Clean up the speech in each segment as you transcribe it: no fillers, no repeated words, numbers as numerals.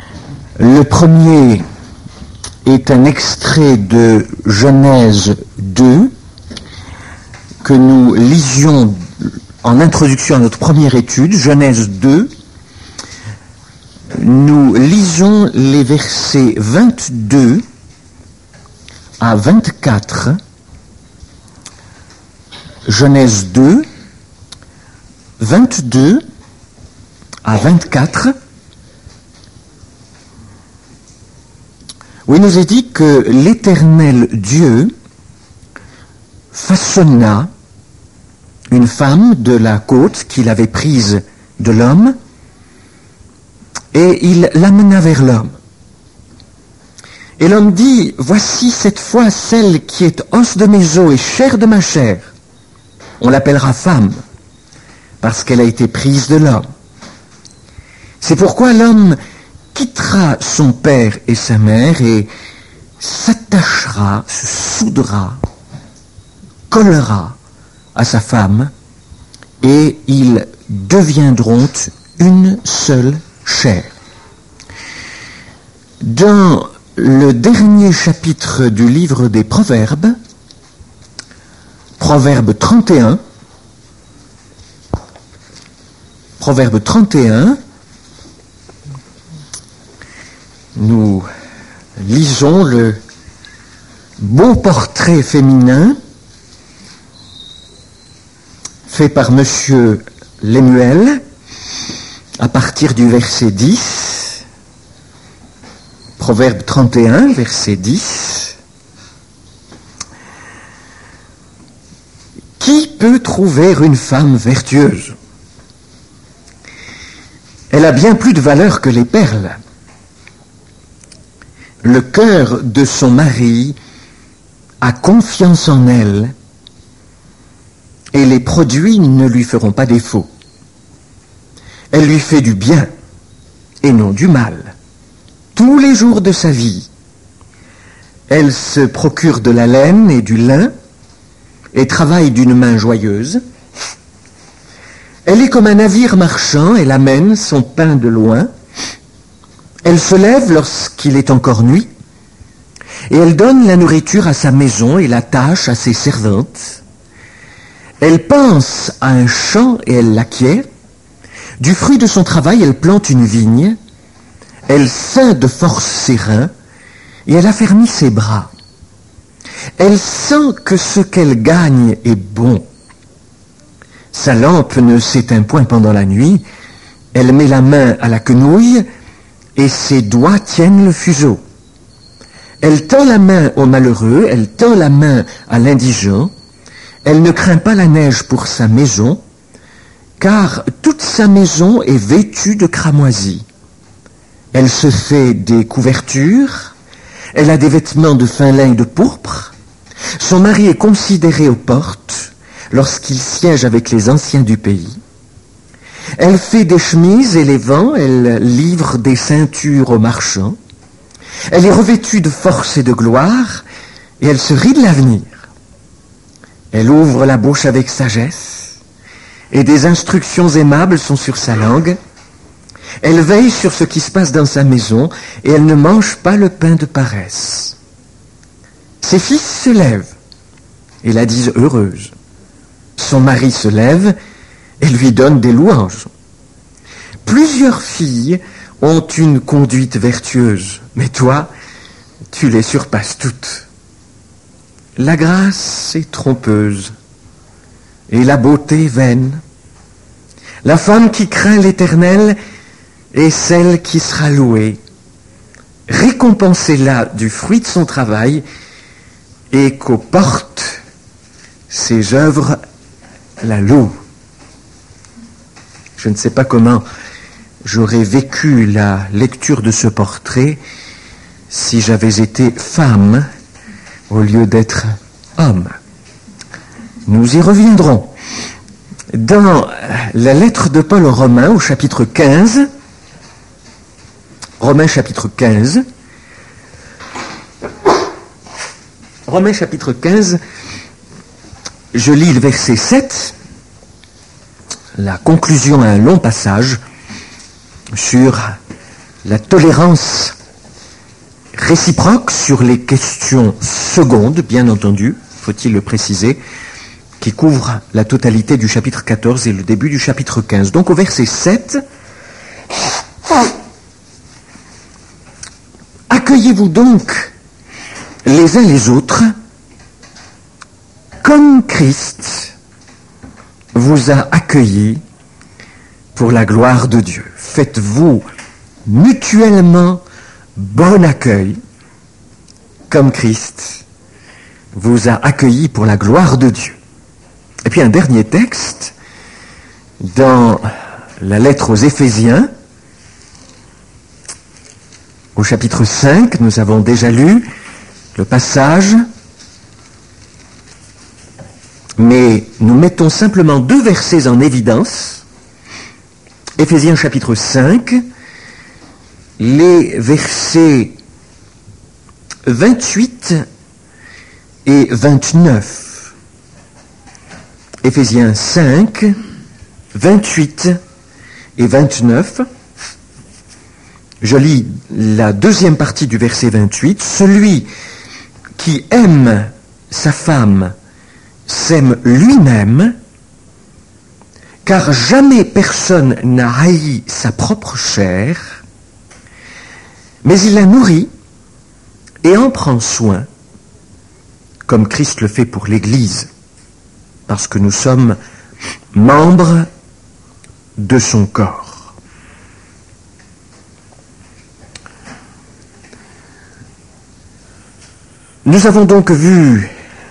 Le premier est un extrait de Genèse 2 que nous lisions en introduction à notre première étude, Genèse 2. Nous lisons les versets 22 à 24, Genèse 2, 22 à 24, où il nous est dit que l'Éternel Dieu façonna une femme de la côte qu'il avait prise de l'homme, et il l'amena vers l'homme. Et l'homme dit, voici cette fois celle qui est os de mes os et chair de ma chair. On l'appellera femme, parce qu'elle a été prise de l'homme. C'est pourquoi l'homme quittera son père et sa mère et s'attachera, se soudera, collera à sa femme, et ils deviendront une seule chair. Dans le dernier chapitre du livre des Proverbes, Proverbe 31, nous lisons le beau portrait féminin fait par Monsieur Lemuel à partir du verset 10, Proverbe 31, verset 10. Qui peut trouver une femme vertueuse? Elle a bien plus de valeur que les perles. Le cœur de son mari a confiance en elle, et les produits ne lui feront pas défaut. Elle lui fait du bien et non du mal tous les jours de sa vie. Elle se procure de la laine et du lin et travaille d'une main joyeuse. Elle est comme un navire marchand, elle amène son pain de loin. Elle se lève lorsqu'il est encore nuit et elle donne la nourriture à sa maison et la tâche à ses servantes. Elle pense à un champ et elle l'acquiert. Du fruit de son travail, elle plante une vigne. Elle ceint de force ses reins et elle affermit ses bras. Elle sent que ce qu'elle gagne est bon. Sa lampe ne s'éteint point pendant la nuit. Elle met la main à la quenouille et ses doigts tiennent le fuseau. Elle tend la main au malheureux, elle tend la main à l'indigent. Elle ne craint pas la neige pour sa maison, car toute sa maison est vêtue de cramoisis. Elle se fait des couvertures, elle a des vêtements de fin lin de pourpre. Son mari est considéré aux portes lorsqu'il siège avec les anciens du pays. Elle fait des chemises et les vend, elle livre des ceintures aux marchands. Elle est revêtue de force et de gloire, et elle se rit de l'avenir. Elle ouvre la bouche avec sagesse, et des instructions aimables sont sur sa langue. Elle veille sur ce qui se passe dans sa maison, et elle ne mange pas le pain de paresse. Ses fils se lèvent, et la disent heureuse. Son mari se lève, et lui donne des louanges. Plusieurs filles ont une conduite vertueuse, mais toi, tu les surpasses toutes. La grâce est trompeuse et la beauté vaine. La femme qui craint l'Éternel est celle qui sera louée. Récompensez-la du fruit de son travail et qu'aux portes ses œuvres la louent. Je ne sais pas comment j'aurais vécu la lecture de ce portrait si j'avais été femme au lieu d'être homme. Nous y reviendrons. Dans la lettre de Paul aux Romains, au chapitre 15, Romains chapitre 15, je lis le verset 7, la conclusion à un long passage sur la tolérance réciproque sur les questions secondes, bien entendu, faut-il le préciser, qui couvre la totalité du chapitre 14 et le début du chapitre 15. Donc au verset 7, accueillez-vous donc les uns les autres comme Christ vous a accueillis pour la gloire de Dieu. Faites-vous mutuellement bon accueil comme Christ vous a accueillis pour la gloire de Dieu. Et puis un dernier texte dans la lettre aux Éphésiens, au chapitre 5, nous avons déjà lu le passage, mais nous mettons simplement 2 versets en évidence. Éphésiens chapitre 5, les versets 28 et 29. Éphésiens 5, 28 et 29. Je lis la deuxième partie du verset 28. Celui qui aime sa femme s'aime lui-même, car jamais personne n'a haï sa propre chair, mais il la nourrit et en prend soin, comme Christ le fait pour l'Église, parce que nous sommes membres de son corps. Nous avons donc vu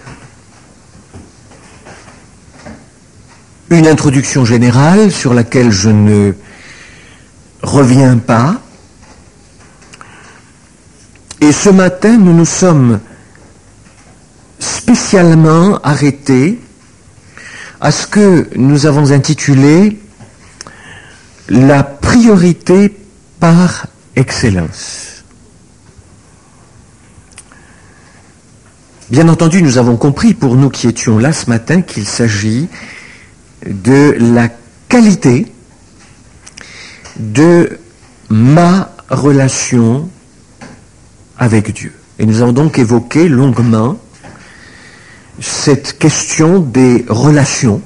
une introduction générale sur laquelle je ne reviens pas. Et ce matin, nous nous sommes spécialement arrêtés à ce que nous avons intitulé la priorité par excellence. Bien entendu, nous avons compris, pour nous qui étions là ce matin, qu'il s'agit de la qualité de ma relation avec Dieu. Et nous avons donc évoqué longuement cette question des relations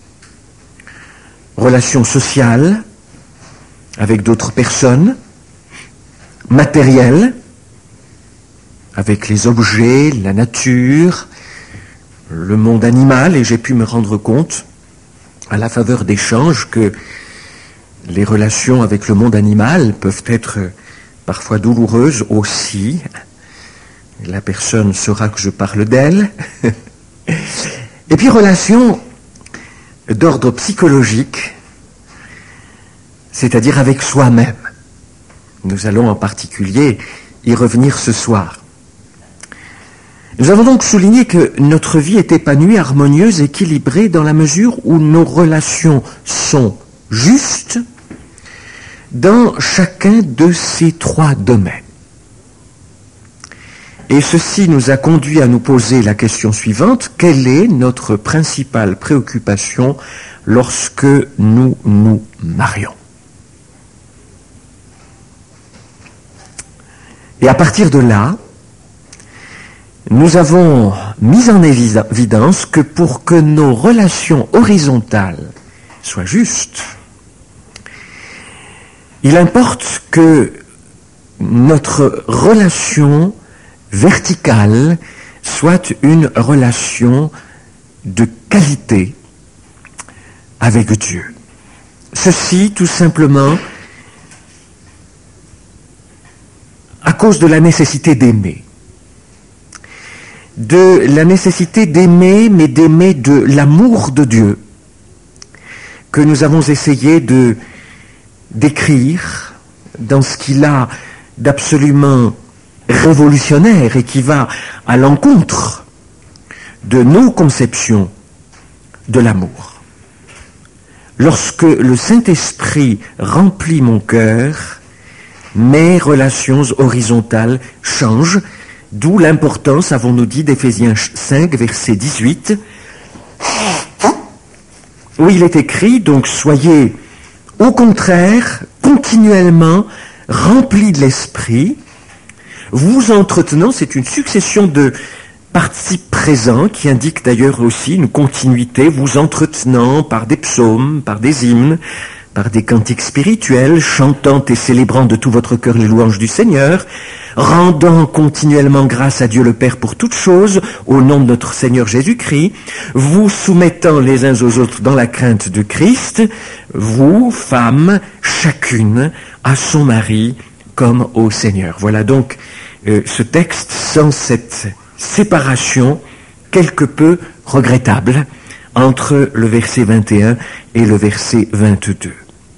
sociales avec d'autres personnes, matérielles, avec les objets, la nature, le monde animal, et j'ai pu me rendre compte, à la faveur d'échanges, que les relations avec le monde animal peuvent être parfois douloureuses aussi. La personne saura que je parle d'elle. Et puis relations d'ordre psychologique, c'est-à-dire avec soi-même. Nous allons en particulier y revenir ce soir. Nous avons donc souligné que notre vie est épanouie, harmonieuse, équilibrée dans la mesure où nos relations sont justes dans chacun de ces 3 domaines. Et ceci nous a conduit à nous poser la question suivante: quelle est notre principale préoccupation lorsque nous nous marions? Et à partir de là, nous avons mis en évidence que pour que nos relations horizontales soient justes, il importe que notre relation verticale soit une relation de qualité avec Dieu. Ceci, tout simplement, à cause de la nécessité d'aimer. De la nécessité d'aimer, mais d'aimer de l'amour de Dieu, que nous avons essayé de décrire dans ce qu'il a d'absolument révolutionnaire et qui va à l'encontre de nos conceptions de l'amour. Lorsque le Saint-Esprit remplit mon cœur, mes relations horizontales changent, d'où l'importance, avons-nous dit, d'Éphésiens 5, verset 18, où il est écrit, donc soyez au contraire continuellement remplis de l'esprit, vous entretenant, c'est une succession de participes présents qui indique d'ailleurs aussi une continuité, vous entretenant par des psaumes, par des hymnes, par des cantiques spirituels, chantant et célébrant de tout votre cœur les louanges du Seigneur, rendant continuellement grâce à Dieu le Père pour toutes choses, au nom de notre Seigneur Jésus-Christ, vous soumettant les uns aux autres dans la crainte de Christ, vous, femmes, chacune à son mari comme au Seigneur. Voilà donc ce texte sans cette séparation quelque peu regrettable entre le verset 21 et le verset 22.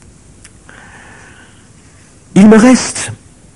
Il me reste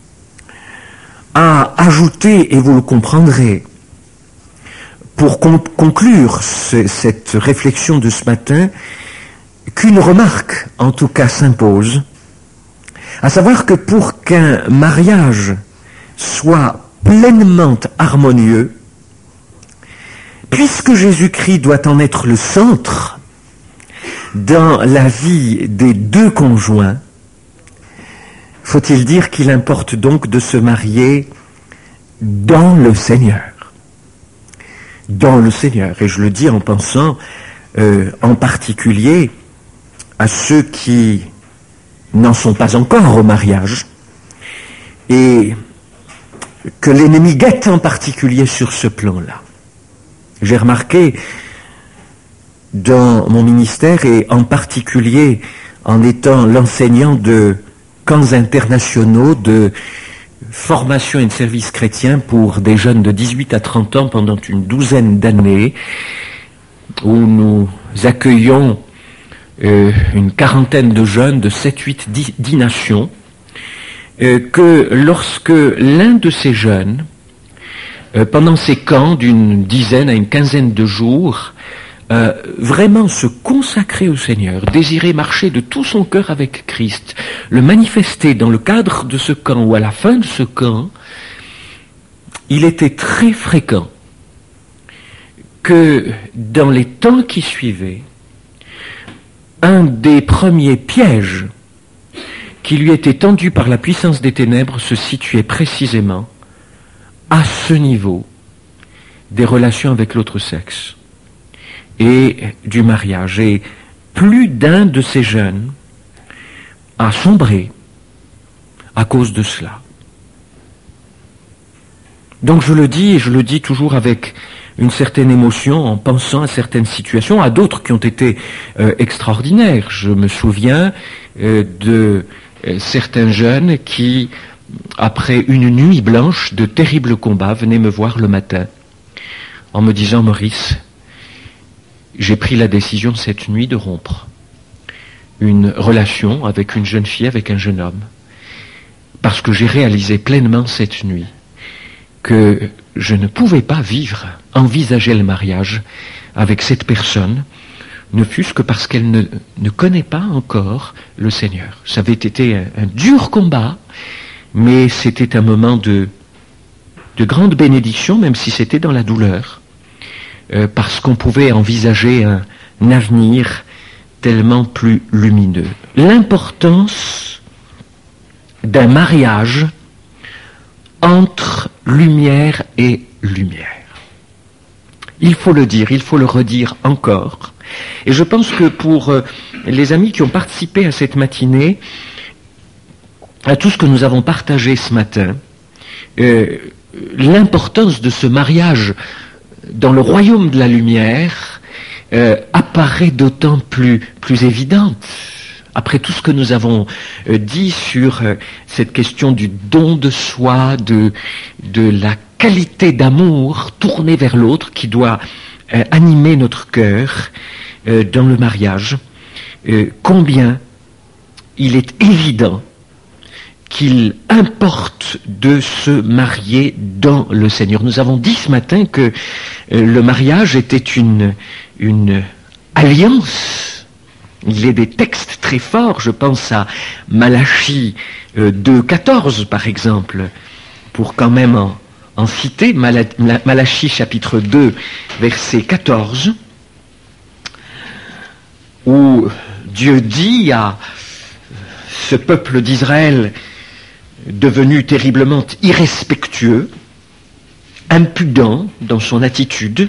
à ajouter, et vous le comprendrez, pour conclure cette réflexion de ce matin, qu'une remarque, en tout cas, s'impose, à savoir que pour qu'un mariage soit pleinement harmonieux, puisque Jésus-Christ doit en être le centre dans la vie des deux conjoints, faut-il dire qu'il importe donc de se marier dans le Seigneur. Dans le Seigneur. Et je le dis en pensant en particulier à ceux qui n'en sont pas encore au mariage et que l'ennemi guette en particulier sur ce plan-là. J'ai remarqué dans mon ministère et en particulier en étant l'enseignant de camps internationaux de formation et de service chrétien pour des jeunes de 18 à 30 ans pendant une douzaine d'années, où nous accueillons une quarantaine de jeunes de 7, 8, 10 nations, que lorsque l'un de ces jeunes, pendant ces camps d'une dizaine à une quinzaine de jours, vraiment se consacrer au Seigneur, désirer marcher de tout son cœur avec Christ, le manifester dans le cadre de ce camp ou à la fin de ce camp, il était très fréquent que dans les temps qui suivaient, un des premiers pièges qui lui était tendu par la puissance des ténèbres se situait précisément à ce niveau des relations avec l'autre sexe et du mariage. Et plus d'un de ces jeunes a sombré à cause de cela. Donc je le dis, et je le dis toujours avec une certaine émotion, en pensant à certaines situations, à d'autres qui ont été extraordinaires. Je me souviens de certains jeunes qui, après une nuit blanche de terribles combats, venaient me voir le matin en me disant « Maurice, j'ai pris la décision cette nuit de rompre une relation avec une jeune fille, avec un jeune homme, parce que j'ai réalisé pleinement cette nuit que je ne pouvais pas vivre, envisager le mariage avec cette personne, ne fût-ce que parce qu'elle ne connaît pas encore le Seigneur. Ça avait été un dur combat, mais c'était un moment de grande bénédiction, même si c'était dans la douleur, parce qu'on pouvait envisager un avenir tellement plus lumineux. L'importance d'un mariage entre lumière et lumière. Il faut le dire, il faut le redire encore. Et je pense que pour les amis qui ont participé à cette matinée, à tout ce que nous avons partagé ce matin, l'importance de ce mariage dans le royaume de la lumière apparaît d'autant plus évidente. Après tout ce que nous avons dit sur cette question du don de soi, de la qualité d'amour tournée vers l'autre qui doit animer notre cœur dans le mariage, combien il est évident qu'il importe de se marier dans le Seigneur. Nous avons dit ce matin que le mariage était une alliance. Il y a des textes très forts, je pense à Malachie 2,14 par exemple, pour quand même en citer, Malachie chapitre 2, verset 14, où Dieu dit à ce peuple d'Israël devenu terriblement irrespectueux, impudent dans son attitude.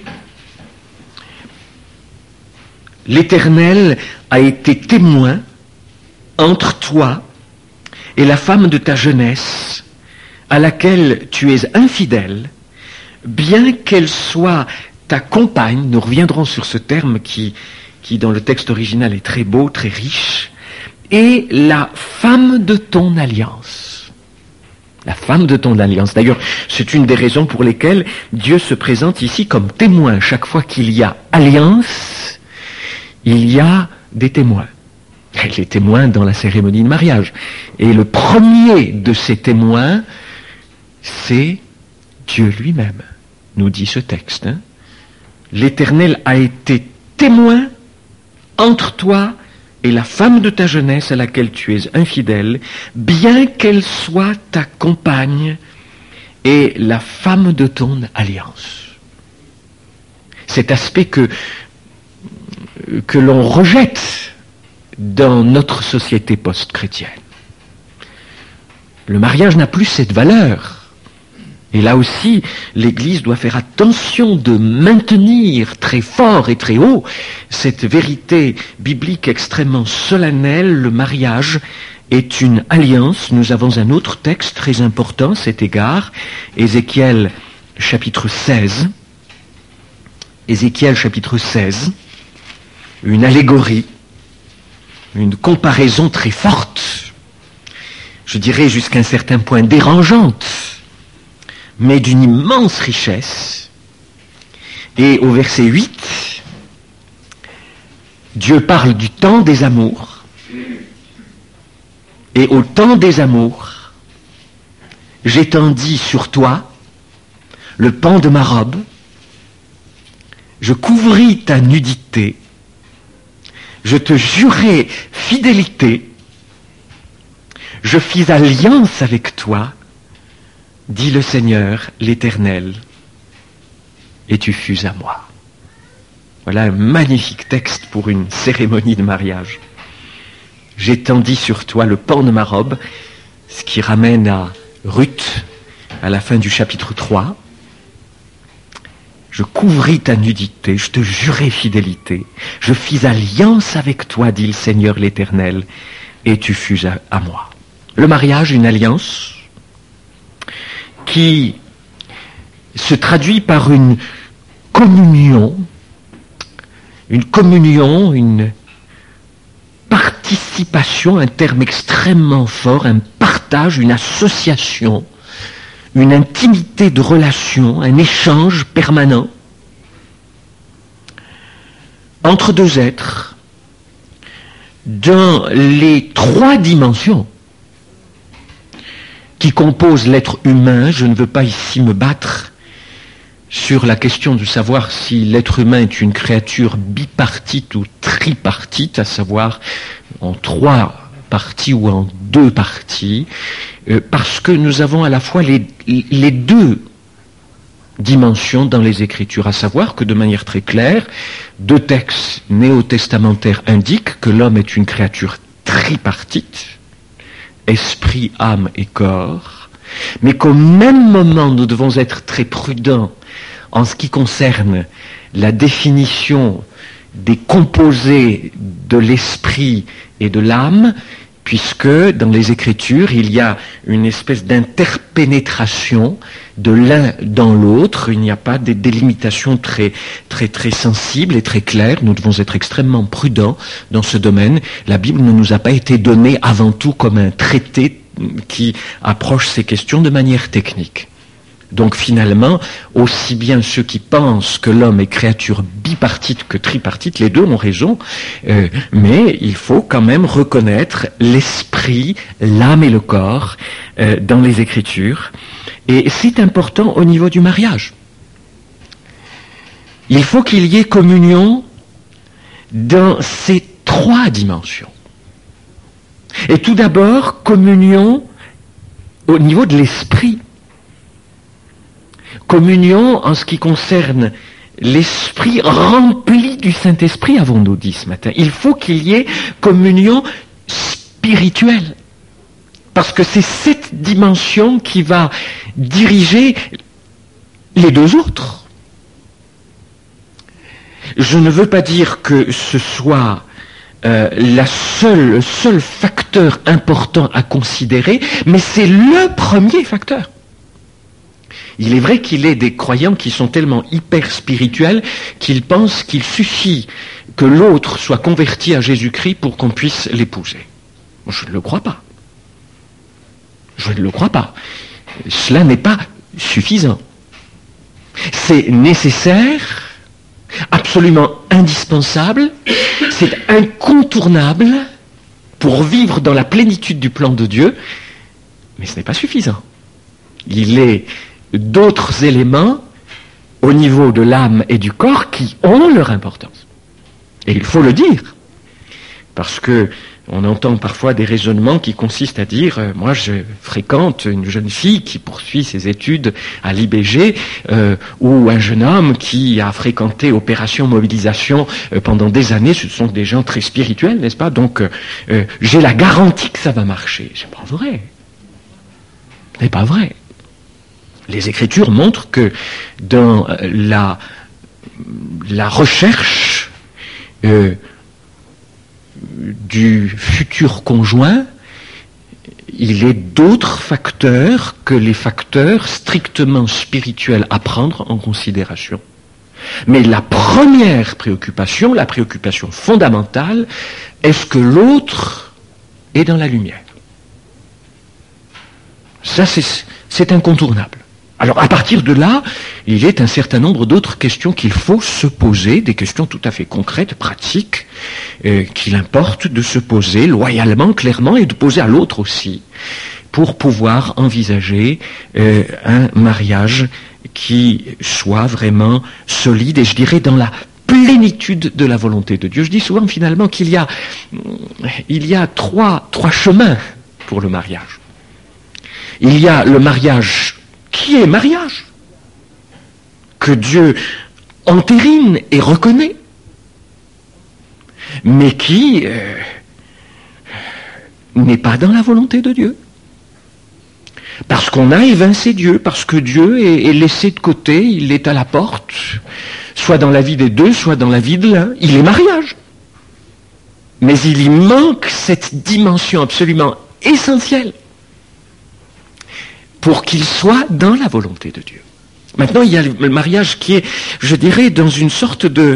L'Éternel a été témoin entre toi et la femme de ta jeunesse, à laquelle tu es infidèle, bien qu'elle soit ta compagne. Nous reviendrons sur ce terme qui dans le texte original est très beau, très riche, et la femme de ton alliance. La femme de ton alliance. D'ailleurs, c'est une des raisons pour lesquelles Dieu se présente ici comme témoin. Chaque fois qu'il y a alliance, il y a des témoins. Les témoins dans la cérémonie de mariage. Et le premier de ces témoins, c'est Dieu lui-même, nous dit ce texte. L'Éternel a été témoin entre toi et la femme de ta jeunesse à laquelle tu es infidèle, bien qu'elle soit ta compagne et la femme de ton alliance. Cet aspect que l'on rejette dans notre société post-chrétienne. Le mariage n'a plus cette valeur. Et là aussi, l'Église doit faire attention de maintenir très fort et très haut cette vérité biblique extrêmement solennelle. Le mariage est une alliance. Nous avons un autre texte très important à cet égard, Ézéchiel chapitre 16. Ézéchiel chapitre 16, une allégorie, une comparaison très forte, je dirais jusqu'à un certain point dérangeante, mais d'une immense richesse. Et au verset 8, Dieu parle du temps des amours. Et au temps des amours, j'étendis sur toi le pan de ma robe, je couvris ta nudité, je te jurai fidélité, je fis alliance avec toi, dit le Seigneur, l'Éternel, et tu fus à moi. Voilà un magnifique texte pour une cérémonie de mariage. J'étendis sur toi le pan de ma robe, ce qui ramène à Ruth, à la fin du chapitre 3. Je couvris ta nudité, je te jurai fidélité, je fis alliance avec toi, dit le Seigneur l'Éternel, et tu fus à moi. Le mariage, une alliance qui se traduit par une communion, une participation, un terme extrêmement fort, un partage, une association, une intimité de relation, un échange permanent entre deux êtres dans les trois dimensions qui composent l'être humain. Je ne veux pas ici me battre sur la question de savoir si l'être humain est une créature bipartite ou tripartite, à savoir en trois parties ou en deux parties, parce que nous avons à la fois les deux dimensions dans les Écritures, à savoir que de manière très claire, deux textes néo-testamentaires indiquent que l'homme est une créature tripartite, esprit, âme et corps, mais qu'au même moment nous devons être très prudents en ce qui concerne la définition des composés de l'esprit et de l'âme, puisque dans les Écritures, il y a une espèce d'interpénétration de l'un dans l'autre. Il n'y a pas des délimitations très sensibles et très claires. Nous devons être extrêmement prudents dans ce domaine. La Bible ne nous a pas été donnée avant tout comme un traité qui approche ces questions de manière technique. Donc finalement, aussi bien ceux qui pensent que l'homme est créature bipartite que tripartite, les deux ont raison, mais il faut quand même reconnaître l'esprit, l'âme et le corps dans les Écritures. Et c'est important au niveau du mariage. Il faut qu'il y ait communion dans ces trois dimensions. Et tout d'abord, communion au niveau de l'esprit. Communion en ce qui concerne l'esprit rempli du Saint-Esprit, avons-nous dit ce matin. Il faut qu'il y ait communion spirituelle. Parce que c'est cette dimension qui va diriger les deux autres. Je ne veux pas dire que ce soit le seul facteur important à considérer, mais c'est le premier facteur. Il est vrai qu'il est des croyants qui sont tellement hyper spirituels qu'ils pensent qu'il suffit que l'autre soit converti à Jésus-Christ pour qu'on puisse l'épouser. Moi, je ne le crois pas. Je ne le crois pas. Cela n'est pas suffisant. C'est nécessaire, absolument indispensable, c'est incontournable pour vivre dans la plénitude du plan de Dieu, mais ce n'est pas suffisant. Il est d'autres éléments au niveau de l'âme et du corps qui ont leur importance. Et il faut le dire, parce que on entend parfois des raisonnements qui consistent à dire moi je fréquente une jeune fille qui poursuit ses études à l'IBG ou un jeune homme qui a fréquenté Opération Mobilisation pendant des années. Ce sont des gens très spirituels, n'est-ce pas? Donc j'ai la garantie que ça va marcher. C'est pas vrai. C'est pas vrai. Les Écritures montrent que dans la recherche du futur conjoint, il est d'autres facteurs que les facteurs strictement spirituels à prendre en considération. Mais la première préoccupation, la préoccupation fondamentale, est-ce que l'autre est dans la lumière? Ça, c'est incontournable. Alors, à partir de là, il est un certain nombre d'autres questions qu'il faut se poser, des questions tout à fait concrètes, pratiques, qu'il importe de se poser loyalement, clairement, et de poser à l'autre aussi, pour pouvoir envisager un mariage qui soit vraiment solide, et je dirais dans la plénitude de la volonté de Dieu. Je dis souvent finalement qu'il y a trois chemins pour le mariage. Il y a le mariage qui est mariage, que Dieu entérine et reconnaît, mais qui n'est pas dans la volonté de Dieu. Parce qu'on a évincé Dieu, parce que Dieu est laissé de côté, il est à la porte, soit dans la vie des deux, soit dans la vie de l'un. Il est mariage. Mais il y manque cette dimension absolument essentielle pour qu'il soit dans la volonté de Dieu. Maintenant, il y a le mariage qui est, je dirais, dans une sorte de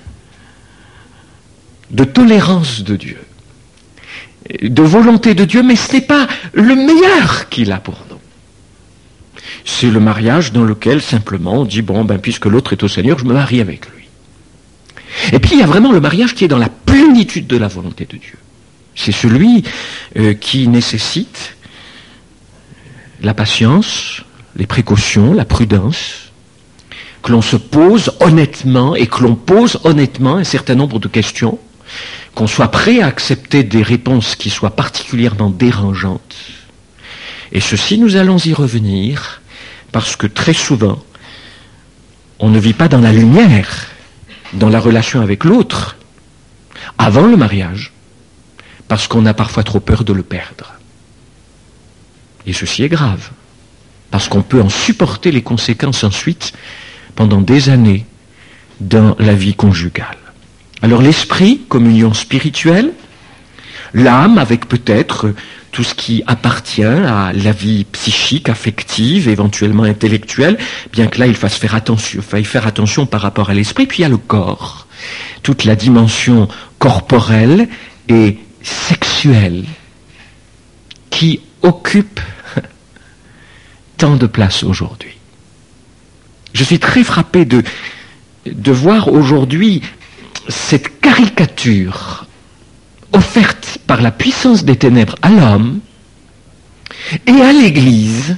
tolérance de Dieu, de volonté de Dieu, mais ce n'est pas le meilleur qu'il a pour nous. C'est le mariage dans lequel simplement on dit, bon, puisque l'autre est au Seigneur, je me marie avec lui. Et puis il y a vraiment le mariage qui est dans la plénitude de la volonté de Dieu. C'est celui qui nécessite la patience, les précautions, la prudence, que l'on se pose honnêtement et que l'on pose honnêtement un certain nombre de questions, qu'on soit prêt à accepter des réponses qui soient particulièrement dérangeantes. Et ceci, nous allons y revenir, parce que très souvent, on ne vit pas dans la lumière, dans la relation avec l'autre, avant le mariage, parce qu'on a parfois trop peur de le perdre. Et ceci est grave, parce qu'on peut en supporter les conséquences ensuite pendant des années dans la vie conjugale. Alors l'esprit, communion spirituelle, l'âme avec peut-être tout ce qui appartient à la vie psychique, affective, éventuellement intellectuelle, bien que là il faille faire attention par rapport à l'esprit, puis il y a le corps, toute la dimension corporelle et sexuelle qui occupe tant de place aujourd'hui. Je suis très frappé de voir aujourd'hui cette caricature offerte par la puissance des ténèbres à l'homme et à l'Église,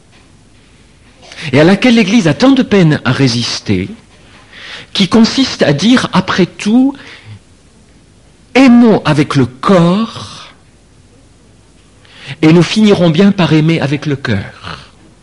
et à laquelle l'Église a tant de peine à résister, qui consiste à dire, après tout, aimons avec le corps, et nous finirons bien par aimer avec le cœur.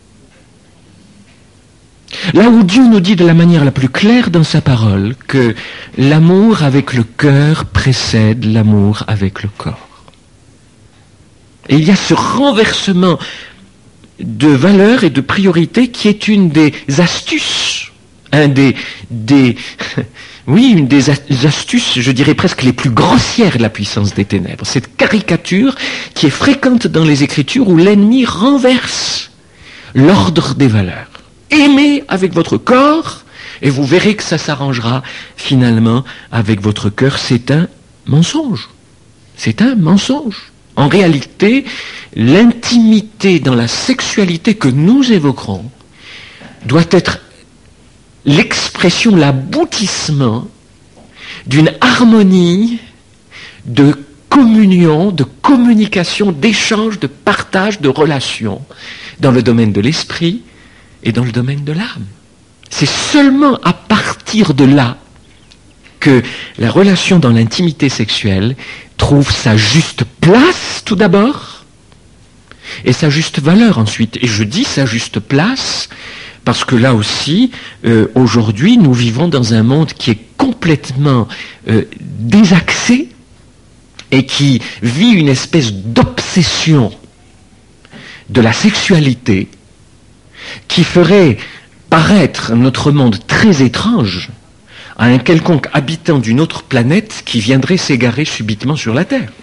Là où Dieu nous dit de la manière la plus claire dans sa parole que l'amour avec le cœur précède l'amour avec le corps. Et il y a ce renversement de valeurs et de priorités qui est une des astuces, une des astuces, je dirais presque les plus grossières de la puissance des ténèbres. Cette caricature qui est fréquente dans les Écritures où l'ennemi renverse l'ordre des valeurs. Aimez avec votre corps et vous verrez que ça s'arrangera finalement avec votre cœur. C'est un mensonge. C'est un mensonge. En réalité, l'intimité dans la sexualité que nous évoquerons doit être l'expression, l'aboutissement d'une harmonie de communion, de communication, d'échange, de partage, de relation dans le domaine de l'esprit et dans le domaine de l'âme. C'est seulement à partir de là que la relation dans l'intimité sexuelle trouve sa juste place tout d'abord et sa juste valeur ensuite. Et je dis sa juste place parce que là aussi, aujourd'hui, nous vivons dans un monde qui est complètement désaxé et qui vit une espèce d'obsession de la sexualité qui ferait paraître notre monde très étrange à un quelconque habitant d'une autre planète qui viendrait s'égarer subitement sur la Terre.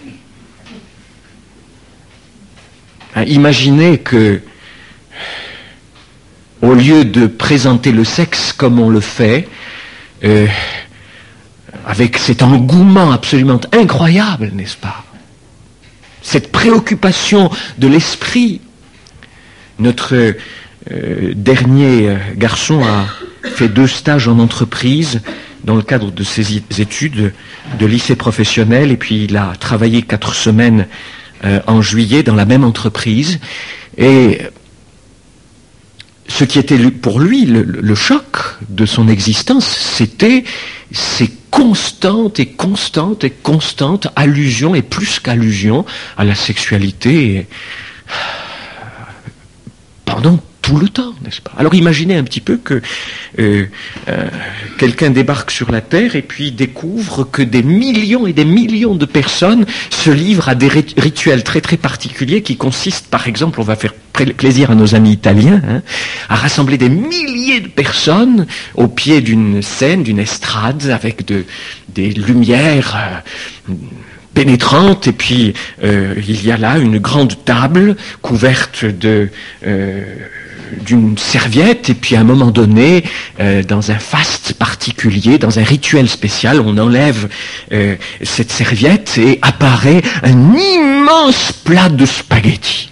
Imaginez que, au lieu de présenter le sexe comme on le fait, avec cet engouement absolument incroyable, n'est-ce pas? Cette préoccupation de l'esprit. Notre dernier garçon a fait 2 stages en entreprise dans le cadre de ses études de lycée professionnel, et puis il a travaillé 4 semaines en juillet dans la même entreprise. Et ce qui était pour lui le choc de son existence, c'était ces constantes allusions, et plus qu'allusions, à la sexualité pendant tout le temps, n'est-ce pas? Alors imaginez un petit peu que quelqu'un débarque sur la Terre et puis découvre que des millions et des millions de personnes se livrent à des rituels très très particuliers qui consistent, par exemple, on va faire plaisir à nos amis italiens, à rassembler des milliers de personnes au pied d'une scène, d'une estrade, avec des lumières pénétrante, et puis il y a là une grande table couverte d'une serviette, et puis à un moment donné, dans un faste particulier, dans un rituel spécial, on enlève cette serviette et apparaît un immense plat de spaghettis.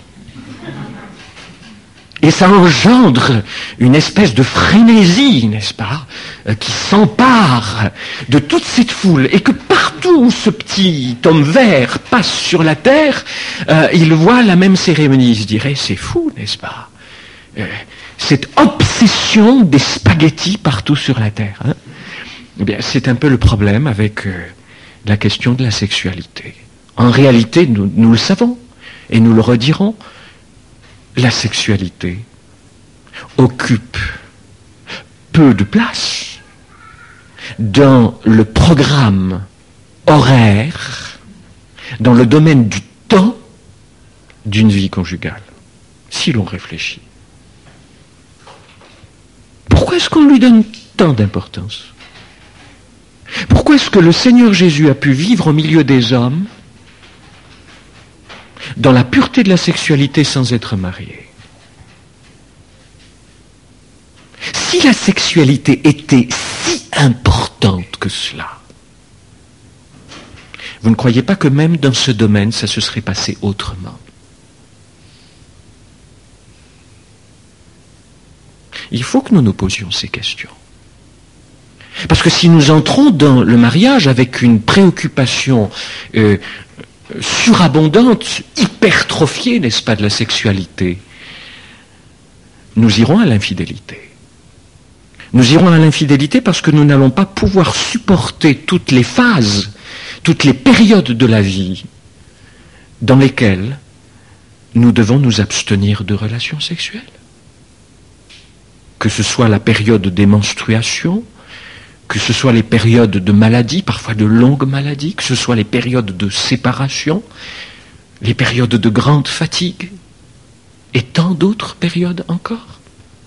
Et ça engendre une espèce de frénésie, n'est-ce pas, qui s'empare de toute cette foule, et que partout où ce petit homme vert passe sur la terre, il voit la même cérémonie. Il se dirait, c'est fou, n'est-ce pas, cette obsession des spaghettis partout sur la terre. Eh bien, c'est un peu le problème avec la question de la sexualité. En réalité, nous le savons, et nous le redirons, la sexualité occupe peu de place dans le programme horaire, dans le domaine du temps d'une vie conjugale, si l'on réfléchit. Pourquoi est-ce qu'on lui donne tant d'importance? Pourquoi est-ce que le Seigneur Jésus a pu vivre au milieu des hommes dans la pureté de la sexualité sans être marié? Si la sexualité était si importante que cela, vous ne croyez pas que même dans ce domaine, ça se serait passé autrement? Il faut que nous nous posions ces questions. Parce que si nous entrons dans le mariage avec une préoccupation surabondante, hypertrophiée, n'est-ce pas, de la sexualité, nous irons à l'infidélité. Nous irons à l'infidélité parce que nous n'allons pas pouvoir supporter toutes les phases, toutes les périodes de la vie dans lesquelles nous devons nous abstenir de relations sexuelles. Que ce soit la période des menstruations, que ce soit les périodes de maladie, parfois de longues maladies, que ce soit les périodes de séparation, les périodes de grande fatigue, et tant d'autres périodes encore.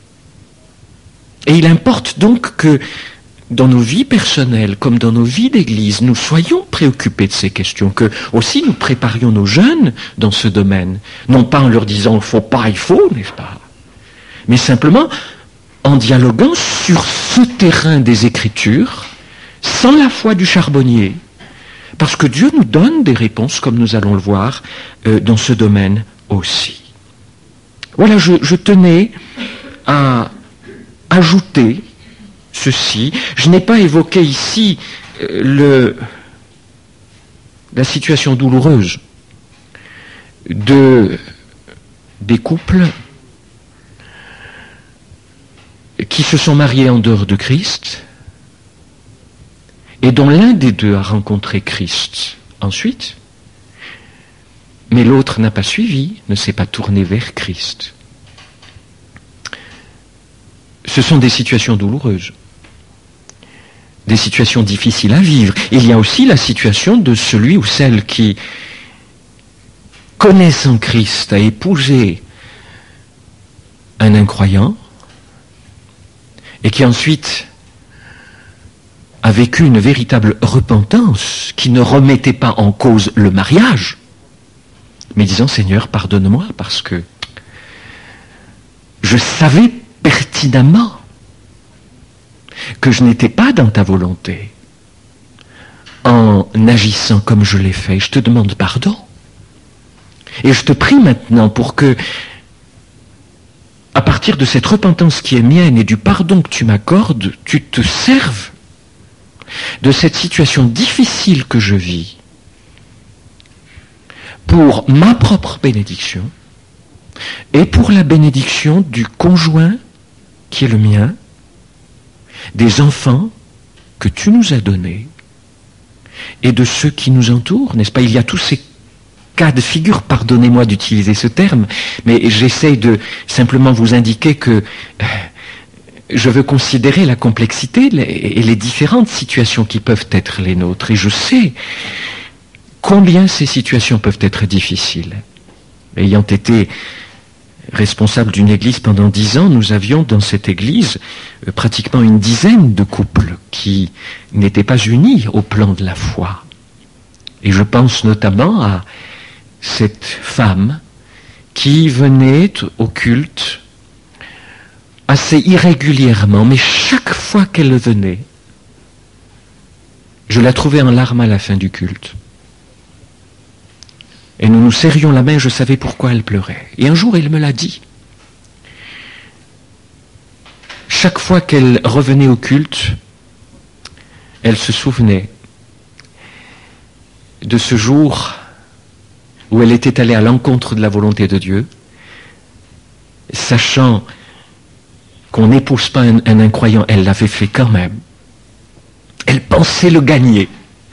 Et il importe donc que dans nos vies personnelles, comme dans nos vies d'église, nous soyons préoccupés de ces questions, que aussi nous préparions nos jeunes dans ce domaine, non pas en leur disant « il faut pas, il faut », n'est-ce pas, mais simplement en dialoguant sur ce terrain des Écritures, sans la foi du charbonnier, parce que Dieu nous donne des réponses, comme nous allons le voir, dans ce domaine aussi. Voilà, je tenais à ajouter ceci. Je n'ai pas évoqué ici la situation douloureuse des couples qui se sont mariés en dehors de Christ et dont l'un des deux a rencontré Christ ensuite, mais l'autre n'a pas suivi, ne s'est pas tourné vers Christ. Ce sont des situations douloureuses, des situations difficiles à vivre. Il y a aussi la situation de celui ou celle qui, connaissant Christ, a épousé un incroyant et qui ensuite a vécu une véritable repentance qui ne remettait pas en cause le mariage, mais disant « Seigneur, pardonne-moi parce que je savais pertinemment que je n'étais pas dans ta volonté en agissant comme je l'ai fait. Je te demande pardon. Et je te prie maintenant pour que, à partir de cette repentance qui est mienne et du pardon que tu m'accordes, tu te serves de cette situation difficile que je vis pour ma propre bénédiction et pour la bénédiction du conjoint qui est le mien, des enfants que tu nous as donnés et de ceux qui nous entourent, n'est-ce pas? Il y a tous ces cas de figure, pardonnez-moi d'utiliser ce terme, mais j'essaye de simplement vous indiquer que je veux considérer la complexité et les différentes situations qui peuvent être les nôtres. Et je sais combien ces situations peuvent être difficiles. Ayant été responsable d'une église pendant 10 ans, nous avions dans cette église pratiquement une dizaine de couples qui n'étaient pas unis au plan de la foi. Et je pense notamment à cette femme qui venait au culte assez irrégulièrement, mais chaque fois qu'elle venait, je la trouvais en larmes à la fin du culte. Et nous nous serrions la main, je savais pourquoi elle pleurait. Et un jour, elle me l'a dit. Chaque fois qu'elle revenait au culte, elle se souvenait de ce jour où elle était allée à l'encontre de la volonté de Dieu, sachant qu'on n'épouse pas un incroyant, elle l'avait fait quand même. Elle pensait le gagner.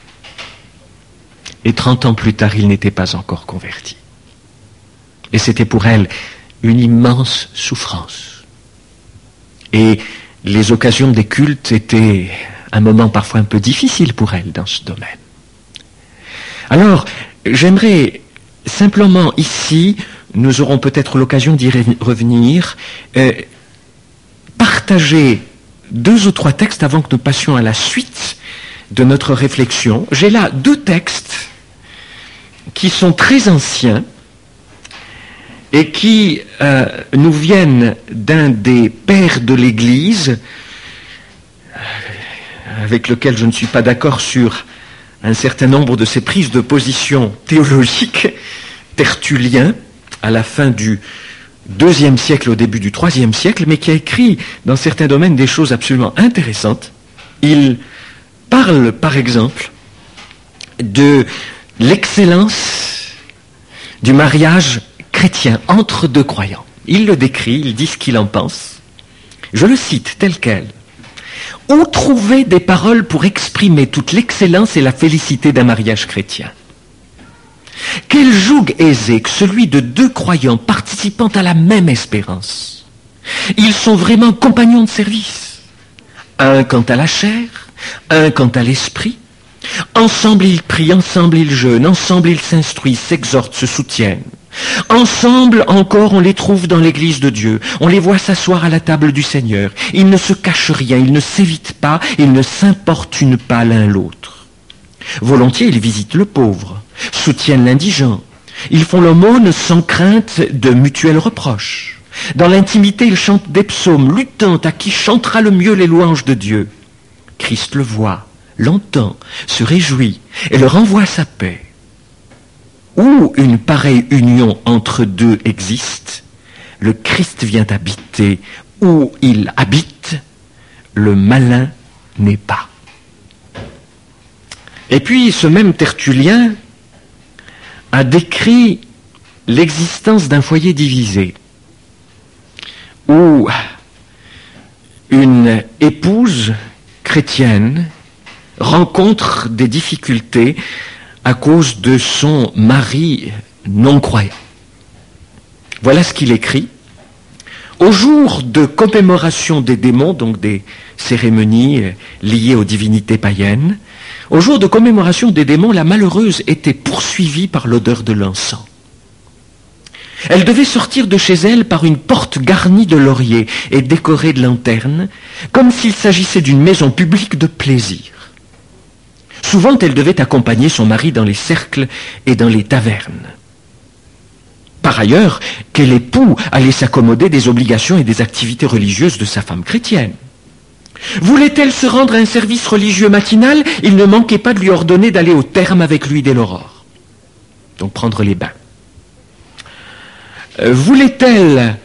Et 30 ans plus tard, il n'était pas encore converti. Et c'était pour elle une immense souffrance. Et les occasions des cultes étaient un moment parfois un peu difficile pour elle dans ce domaine. Alors, j'aimerais simplement ici, nous aurons peut-être l'occasion d'y revenir, partager 2 ou 3 textes avant que nous passions à la suite de notre réflexion. J'ai là 2 textes qui sont très anciens et qui nous viennent d'un des pères de l'Église, avec lequel je ne suis pas d'accord sur un certain nombre de ses prises de position théologiques, Tertullien, à la fin du IIe siècle, au début du IIIe siècle, mais qui a écrit dans certains domaines des choses absolument intéressantes. Il parle, par exemple, de l'excellence du mariage chrétien entre 2 croyants. Il le décrit, il dit ce qu'il en pense. Je le cite tel quel. « Où trouver des paroles pour exprimer toute l'excellence et la félicité d'un mariage chrétien ? Quel joug aisé que celui de 2 croyants participant à la même espérance. Ils sont vraiment compagnons de service. Un quant à la chair, un quant à l'esprit. Ensemble ils prient, ensemble ils jeûnent, ensemble ils s'instruisent, s'exhortent, se soutiennent. Ensemble encore on les trouve dans l'église de Dieu, on les voit s'asseoir à la table du Seigneur. Ils ne se cachent rien, ils ne s'évitent pas, ils ne s'importunent pas l'un l'autre. Volontiers ils visitent le pauvre, soutiennent l'indigent. Ils font l'aumône sans crainte de mutuels reproches. Dans l'intimité, ils chantent des psaumes, luttant à qui chantera le mieux les louanges de Dieu. Christ le voit, l'entend, se réjouit et leur envoie sa paix. Où une pareille union entre deux existe, le Christ vient habiter. Où il habite, le malin n'est pas. Et puis, ce même Tertullien a décrit l'existence d'un foyer divisé, où une épouse chrétienne rencontre des difficultés à cause de son mari non-croyant. Voilà ce qu'il écrit. Au jour de commémoration des démons, donc des cérémonies liées aux divinités païennes, au jour de commémoration des démons, la malheureuse était poursuivie par l'odeur de l'encens. Elle devait sortir de chez elle par une porte garnie de lauriers et décorée de lanternes, comme s'il s'agissait d'une maison publique de plaisir. Souvent, elle devait accompagner son mari dans les cercles et dans les tavernes. Par ailleurs, quel époux allait s'accommoder des obligations et des activités religieuses de sa femme chrétienne? Voulait-elle se rendre à un service religieux matinal? Il ne manquait pas de lui ordonner d'aller au terme avec lui dès l'aurore. Donc prendre les bains. Voulait-elle,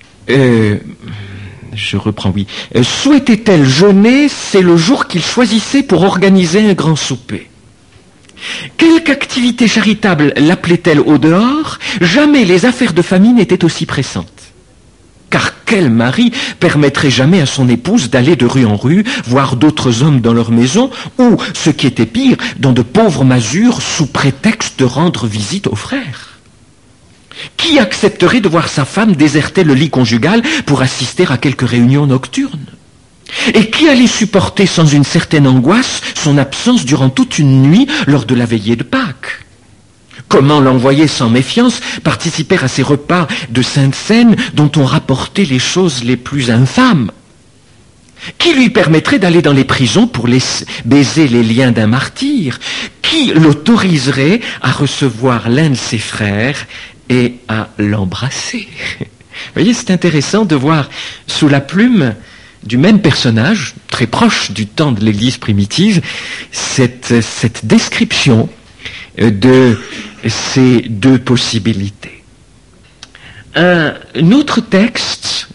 souhaitait-elle jeûner? C'est le jour qu'il choisissait pour organiser un grand souper. Quelque activité charitable l'appelait-elle au dehors? Jamais les affaires de famille n'étaient aussi pressantes. Car quel mari permettrait jamais à son épouse d'aller de rue en rue, voir d'autres hommes dans leur maison, ou, ce qui était pire, dans de pauvres masures sous prétexte de rendre visite aux frères? Qui accepterait de voir sa femme déserter le lit conjugal pour assister à quelques réunions nocturnes? Et qui allait supporter sans une certaine angoisse son absence durant toute une nuit lors de la veillée de Pâques? Comment l'envoyer sans méfiance participer à ces repas de Sainte Seine dont on rapportait les choses les plus infâmes? Qui lui permettrait d'aller dans les prisons pour baiser les liens d'un martyr? Qui l'autoriserait à recevoir l'un de ses frères et à l'embrasser? Vous voyez, c'est intéressant de voir sous la plume du même personnage, très proche du temps de l'Église primitive, cette description de ces deux possibilités. Un autre texte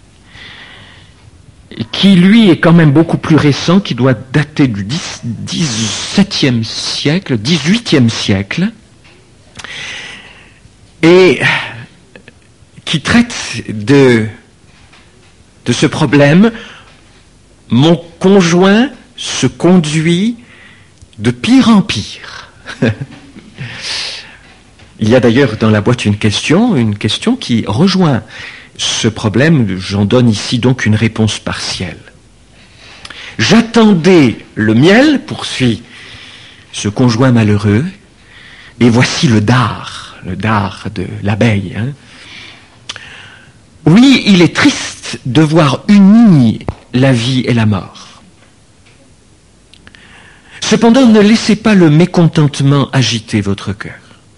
qui, lui, est quand même beaucoup plus récent, qui doit dater du XVIIe siècle, XVIIIe siècle, et qui traite de ce problème. Mon conjoint se conduit de pire en pire. Il y a d'ailleurs dans la boîte une question qui rejoint ce problème. J'en donne ici donc une réponse partielle. J'attendais le miel, poursuit ce conjoint malheureux, et voici le dard de l'abeille. Oui, il est triste de voir unis la vie et la mort. Cependant, ne laissez pas le mécontentement agiter votre cœur.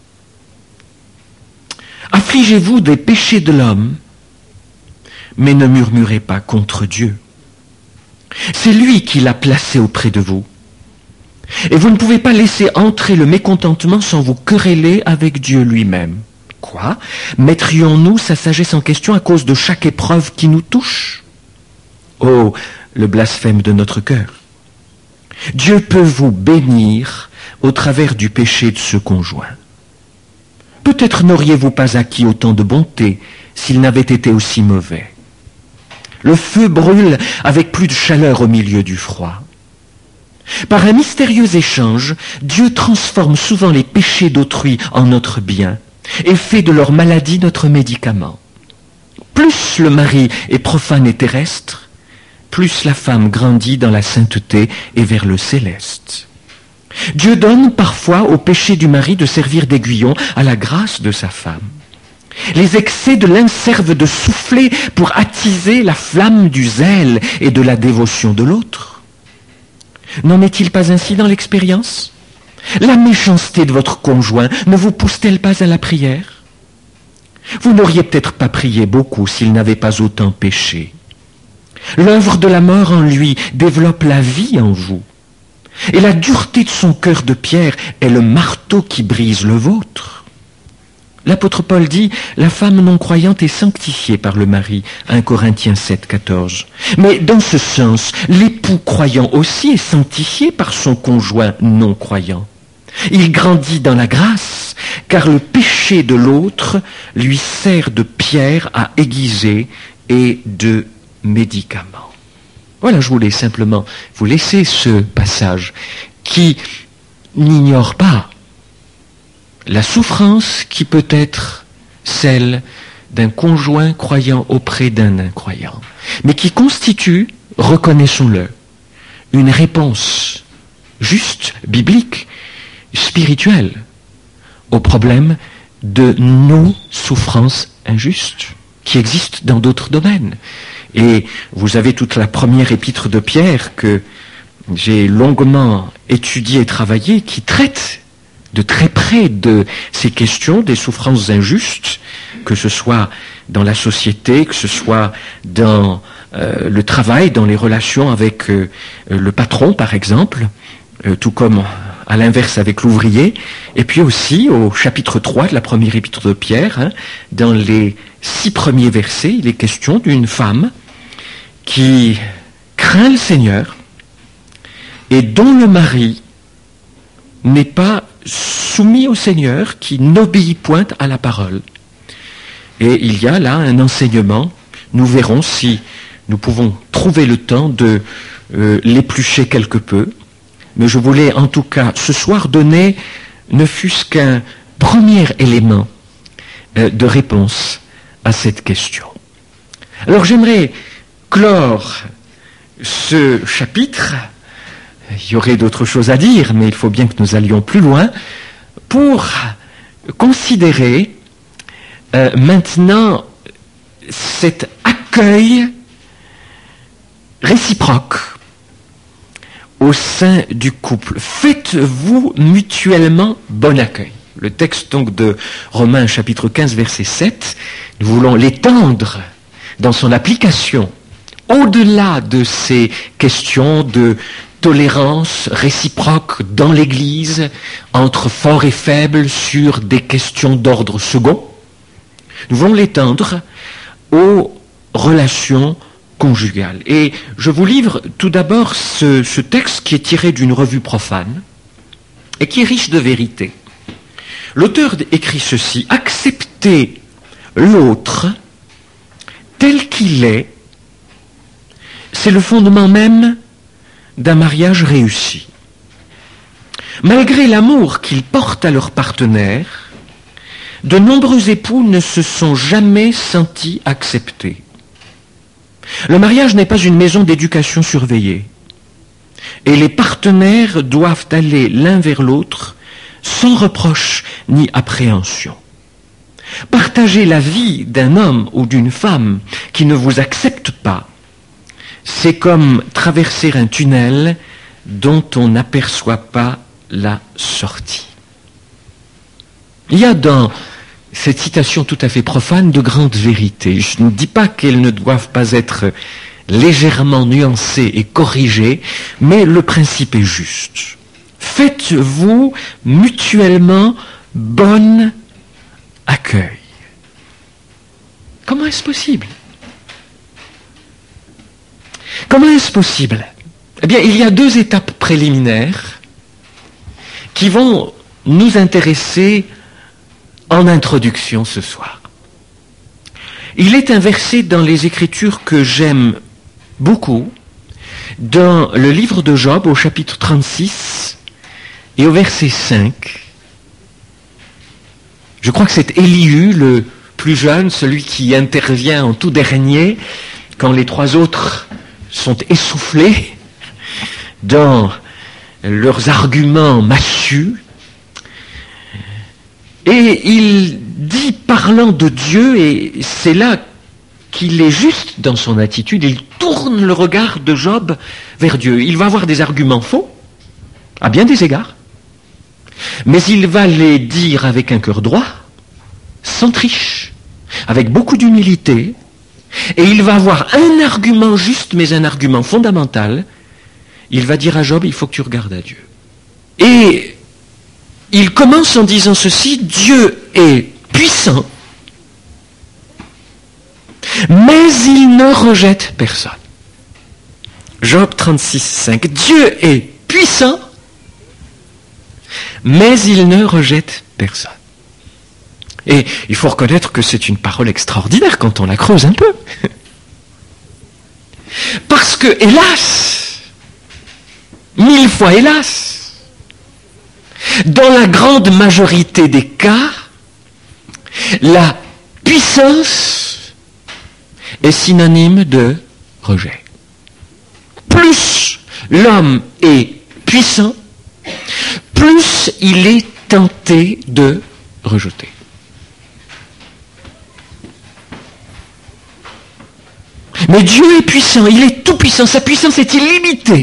Affligez-vous des péchés de l'homme, mais ne murmurez pas contre Dieu. C'est lui qui l'a placé auprès de vous. Et vous ne pouvez pas laisser entrer le mécontentement sans vous quereller avec Dieu lui-même. Quoi? Mettrions-nous sa sagesse en question à cause de chaque épreuve qui nous touche? Oh, le blasphème de notre cœur. Dieu peut vous bénir au travers du péché de ce conjoint. Peut-être n'auriez-vous pas acquis autant de bonté s'il n'avait été aussi mauvais. Le feu brûle avec plus de chaleur au milieu du froid. Par un mystérieux échange, Dieu transforme souvent les péchés d'autrui en notre bien et fait de leur maladie notre médicament. Plus le mari est profane et terrestre, plus la femme grandit dans la sainteté et vers le céleste. Dieu donne parfois au péché du mari de servir d'aiguillon à la grâce de sa femme. Les excès de l'un servent de soufflet pour attiser la flamme du zèle et de la dévotion de l'autre. N'en est-il pas ainsi dans l'expérience ? La méchanceté de votre conjoint ne vous pousse-t-elle pas à la prière ? Vous n'auriez peut-être pas prié beaucoup s'il n'avait pas autant péché. L'œuvre de la mort en lui développe la vie en vous. Et la dureté de son cœur de pierre est le marteau qui brise le vôtre. L'apôtre Paul dit, la femme non croyante est sanctifiée par le mari, 1 Corinthiens 7, 14. Mais dans ce sens, l'époux croyant aussi est sanctifié par son conjoint non croyant. Il grandit dans la grâce, car le péché de l'autre lui sert de pierre à aiguiser et de médicament. Voilà, je voulais simplement vous laisser ce passage qui n'ignore pas la souffrance qui peut être celle d'un conjoint croyant auprès d'un incroyant, mais qui constitue, reconnaissons-le, une réponse juste, biblique, spirituelle, au problème de nos souffrances injustes qui existent dans d'autres domaines. Et vous avez toute la première épître de Pierre que j'ai longuement étudiée et travaillée, qui traite de très près de ces questions des souffrances injustes, que ce soit dans la société, que ce soit dans le travail, dans les relations avec le patron par exemple, tout comme à l'inverse avec l'ouvrier, et puis aussi au chapitre 3 de la première épître de Pierre, dans les 6 premiers versets, il est question d'une femme qui craint le Seigneur et dont le mari n'est pas soumis au Seigneur, qui n'obéit point à la parole. Et il y a là un enseignement, nous verrons si nous pouvons trouver le temps de l'éplucher quelque peu, mais je voulais en tout cas ce soir donner ne fût-ce qu'un premier élément de réponse à cette question. Alors j'aimerais clore ce chapitre, il y aurait d'autres choses à dire, mais il faut bien que nous allions plus loin, pour considérer maintenant cet accueil réciproque au sein du couple. Faites-vous mutuellement bon accueil. Le texte donc de Romains chapitre 15 verset 7, nous voulons l'étendre dans son application au-delà de ces questions de tolérance réciproque dans l'Église entre forts et faibles sur des questions d'ordre second. Nous voulons l'étendre aux relations conjugales. Et je vous livre tout d'abord ce texte qui est tiré d'une revue profane et qui est riche de vérité. L'auteur écrit ceci: accepter l'autre tel qu'il est, c'est le fondement même d'un mariage réussi. Malgré l'amour qu'ils portent à leur partenaire, de nombreux époux ne se sont jamais sentis acceptés. Le mariage n'est pas une maison d'éducation surveillée, et les partenaires doivent aller l'un vers l'autre sans reproche ni appréhension. Partager la vie d'un homme ou d'une femme qui ne vous accepte pas, c'est comme traverser un tunnel dont on n'aperçoit pas la sortie. Il y a dans cette citation tout à fait profane de grandes vérités. Je ne dis pas qu'elles ne doivent pas être légèrement nuancées et corrigées, mais le principe est juste. Faites-vous mutuellement bon accueil. Comment est-ce possible ? Comment est-ce possible ? Eh bien, il y a 2 étapes préliminaires qui vont nous intéresser en introduction ce soir. Il est un verset dans les Écritures que j'aime beaucoup, dans le livre de Job, au chapitre 36 et au verset 5. Je crois que c'est Élihu, le plus jeune, celui qui intervient en tout dernier, quand les 3 autres sont essoufflés dans leurs arguments massus. Et il dit, parlant de Dieu, et c'est là qu'il est juste dans son attitude, il tourne le regard de Job vers Dieu. Il va avoir des arguments faux, à bien des égards, mais il va les dire avec un cœur droit, sans triche, avec beaucoup d'humilité, et il va avoir un argument juste, mais un argument fondamental. Il va dire à Job, il faut que tu regardes à Dieu. Et il commence en disant ceci, Dieu est puissant, mais il ne rejette personne. Job 36, 5. Dieu est puissant, mais il ne rejette personne. Et il faut reconnaître que c'est une parole extraordinaire quand on la creuse un peu. Parce que, hélas, 1000 fois hélas, dans la grande majorité des cas, la puissance est synonyme de rejet. Plus l'homme est puissant, plus il est tenté de rejeter. Mais Dieu est puissant, il est tout puissant, sa puissance est illimitée.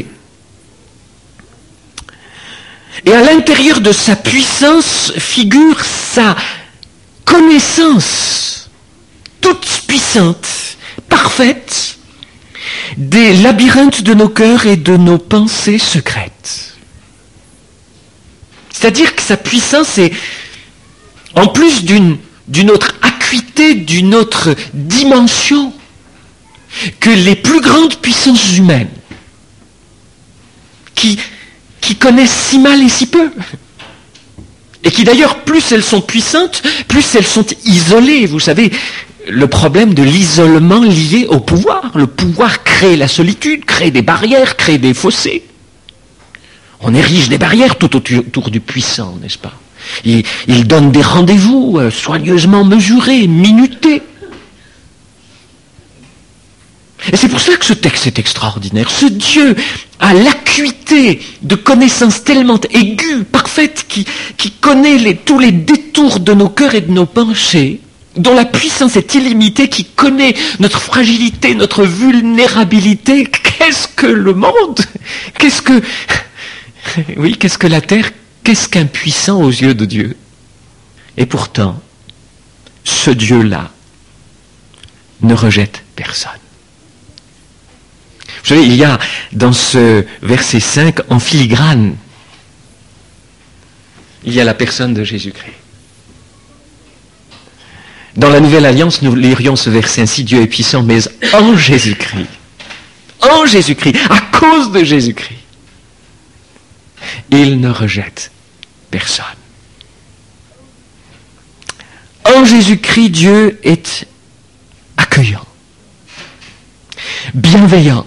Et à l'intérieur de sa puissance figure sa connaissance toute puissante, parfaite, des labyrinthes de nos cœurs et de nos pensées secrètes. C'est-à-dire que sa puissance est, en plus d'une autre acuité, d'une autre dimension, que les plus grandes puissances humaines, qui connaissent si mal et si peu. Et qui d'ailleurs, plus elles sont puissantes, plus elles sont isolées. Vous savez, le problème de l'isolement lié au pouvoir. Le pouvoir crée la solitude, crée des barrières, crée des fossés. On érige des barrières tout autour du puissant, n'est-ce pas? Il donne des rendez-vous soigneusement mesurés, minutés. Et c'est pour cela que ce texte est extraordinaire. Ce Dieu a l'acuité de connaissance tellement aiguë, parfaite, qui connaît tous les détours de nos cœurs et de nos pensées, dont la puissance est illimitée, qui connaît notre fragilité, notre vulnérabilité. Qu'est-ce que le monde? Qu'est-ce que la terre? Qu'est-ce qu'un puissant aux yeux de Dieu? Et pourtant, ce Dieu-là ne rejette personne. Vous savez, il y a dans ce verset 5, en filigrane, il y a la personne de Jésus-Christ. Dans la Nouvelle Alliance, nous lirions ce verset ainsi, Dieu est puissant, mais en Jésus-Christ, à cause de Jésus-Christ, il ne rejette personne. En Jésus-Christ, Dieu est accueillant, bienveillant.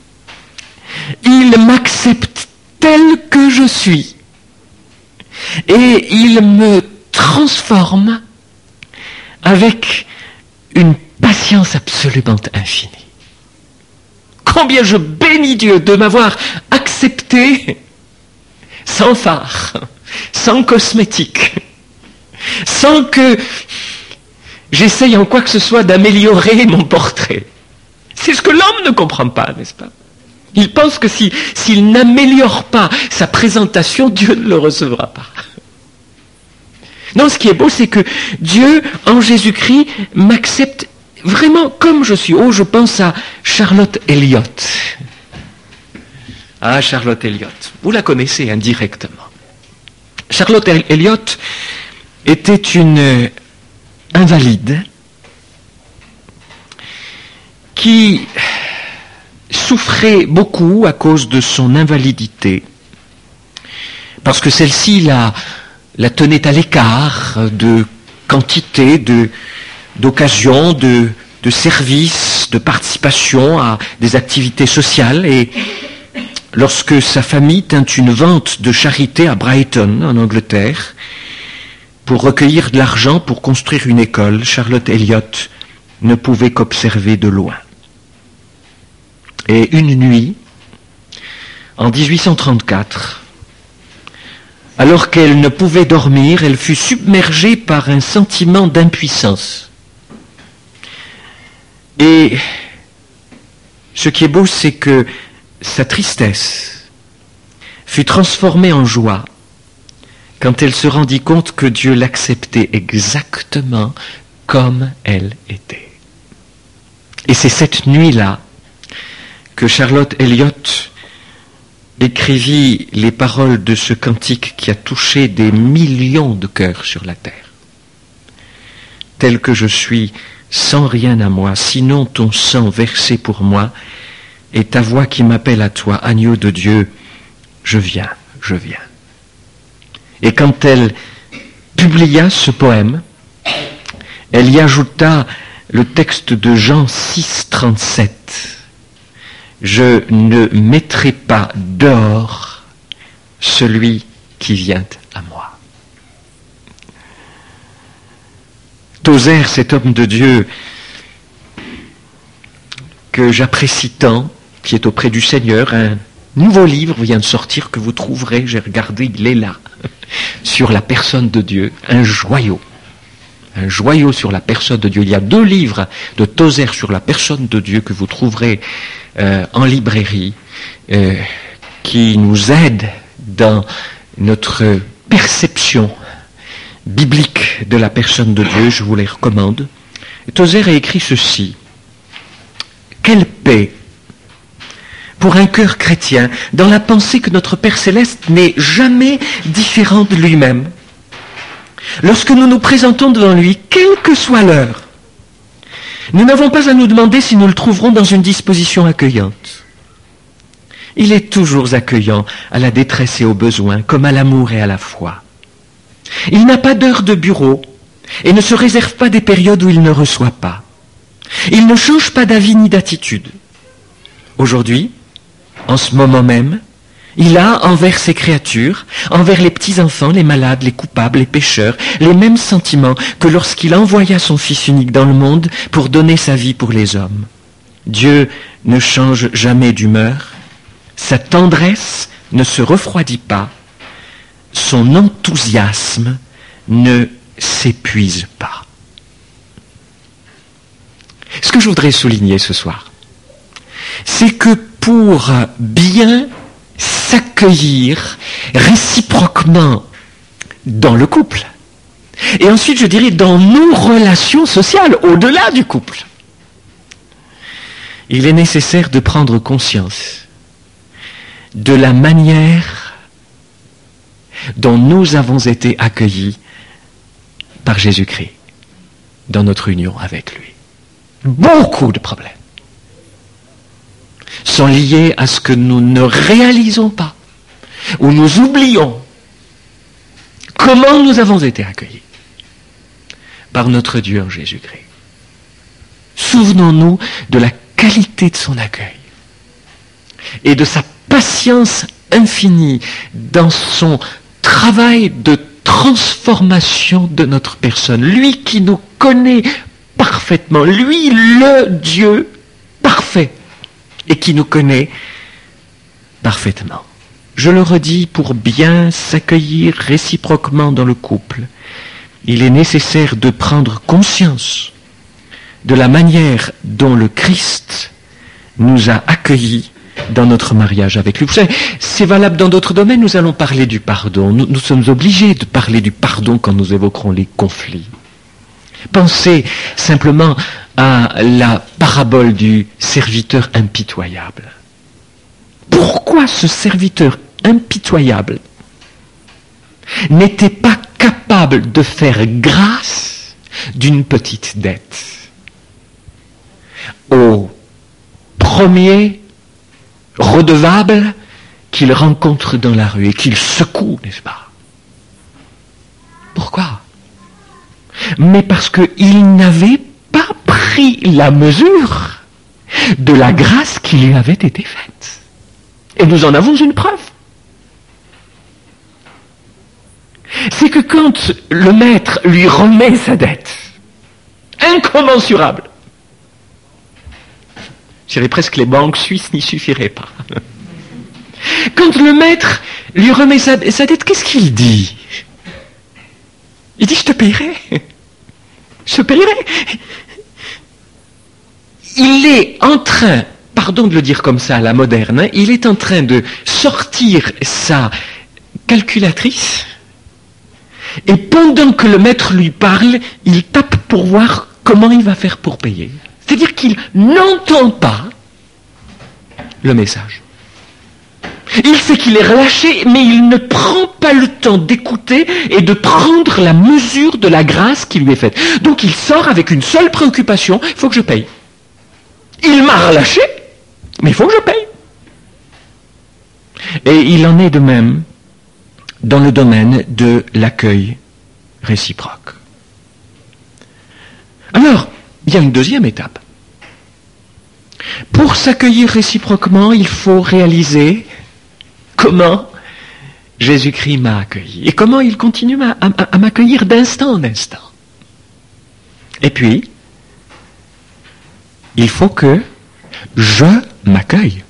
Il m'accepte tel que je suis et il me transforme avec une patience absolument infinie. Combien je bénis Dieu de m'avoir accepté sans phare, sans cosmétique, sans que j'essaye en quoi que ce soit d'améliorer mon portrait. C'est ce que l'homme ne comprend pas, n'est-ce pas? Il pense que s'il n'améliore pas sa présentation, Dieu ne le recevra pas. Non, ce qui est beau, c'est que Dieu, en Jésus-Christ, m'accepte vraiment comme je suis. Oh, je pense à Charlotte Elliott. Ah, Charlotte Elliott. Vous la connaissez indirectement. Charlotte Elliott était une invalide qui souffrait beaucoup à cause de son invalidité, parce que celle-ci la tenait à l'écart de quantité, d'occasions, de services, de participation à des activités sociales. Et lorsque sa famille tint une vente de charité à Brighton, en Angleterre, pour recueillir de l'argent pour construire une école, Charlotte Elliott ne pouvait qu'observer de loin. Et une nuit, en 1834, Alors qu'elle ne pouvait dormir, elle fut submergée par un sentiment d'impuissance. Et ce qui est beau, c'est que sa tristesse fut transformée en joie quand elle se rendit compte que Dieu l'acceptait exactement comme elle était. Et c'est cette nuit-là que Charlotte Elliott écrivit les paroles de ce cantique qui a touché des millions de cœurs sur la terre. Tel que je suis, sans rien à moi, sinon ton sang versé pour moi, et ta voix qui m'appelle à toi, agneau de Dieu, je viens, je viens. Et quand elle publia ce poème, elle y ajouta le texte de Jean 6, 37. Je ne mettrai pas dehors celui qui vient à moi. Tozer, cet homme de Dieu que j'apprécie tant, qui est auprès du Seigneur, un nouveau livre vient de sortir que vous trouverez, j'ai regardé, il est là, sur la personne de Dieu, un joyau sur la personne de Dieu. Il y a 2 livres de Tozer sur la personne de Dieu que vous trouverez en librairie, qui nous aident dans notre perception biblique de la personne de Dieu. Je vous les recommande. Tozer a écrit ceci: quelle paix pour un cœur chrétien dans la pensée que notre Père Céleste n'est jamais différent de lui-même. Lorsque nous nous présentons devant lui, quelle que soit l'heure, nous n'avons pas à nous demander si nous le trouverons dans une disposition accueillante. Il est toujours accueillant à la détresse et au besoin, comme à l'amour et à la foi. Il n'a pas d'heure de bureau et ne se réserve pas des périodes où il ne reçoit pas. Il ne change pas d'avis ni d'attitude. Aujourd'hui, en ce moment même, il a envers ses créatures, envers les petits-enfants, les malades, les coupables, les pécheurs, les mêmes sentiments que lorsqu'il envoya son Fils unique dans le monde pour donner sa vie pour les hommes. Dieu ne change jamais d'humeur, sa tendresse ne se refroidit pas, son enthousiasme ne s'épuise pas. Ce que je voudrais souligner ce soir, c'est que pour bien s'accueillir réciproquement dans le couple, et ensuite je dirais dans nos relations sociales au-delà du couple, il est nécessaire de prendre conscience de la manière dont nous avons été accueillis par Jésus-Christ dans notre union avec lui. Beaucoup de problèmes sont liés à ce que nous ne réalisons pas, ou nous oublions comment nous avons été accueillis par notre Dieu en Jésus-Christ. Souvenons-nous de la qualité de son accueil et de sa patience infinie dans son travail de transformation de notre personne. Lui qui nous connaît parfaitement, lui le Dieu parfait, et qui nous connaît parfaitement. Je le redis, pour bien s'accueillir réciproquement dans le couple, il est nécessaire de prendre conscience de la manière dont le Christ nous a accueillis dans notre mariage avec lui. Vous savez, c'est valable dans d'autres domaines. Nous allons parler du pardon. Nous sommes obligés de parler du pardon quand nous évoquerons les conflits. Pensez simplement à la parabole du serviteur impitoyable. Pourquoi ce serviteur impitoyable n'était pas capable de faire grâce d'une petite dette au premier redevable qu'il rencontre dans la rue et qu'il secoue, n'est-ce pas? Pourquoi? Mais parce qu'il n'avait pas pris la mesure de la grâce qui lui avait été faite. Et nous en avons une preuve. C'est que quand le maître lui remet sa dette, incommensurable, je dirais presque les banques suisses n'y suffiraient pas. quand le maître lui remet sa dette, qu'est-ce qu'il dit? Il dit, je te payerai. Je te payerai. Il est en train, pardon de le dire comme ça à la moderne, hein, il est en train de sortir sa calculatrice, et pendant que le maître lui parle, il tape pour voir comment il va faire pour payer. C'est-à-dire qu'il n'entend pas le message. Il sait qu'il est relâché, mais il ne prend pas le temps d'écouter et de prendre la mesure de la grâce qui lui est faite. Donc il sort avec une seule préoccupation, il faut que je paye. Il m'a relâché, mais il faut que je paye. Et il en est de même dans le domaine de l'accueil réciproque. Alors, il y a une deuxième étape. Pour s'accueillir réciproquement, il faut réaliser comment Jésus-Christ m'a accueilli et comment il continue à m'accueillir d'instant en instant. Et puis, il faut que je m'accueille.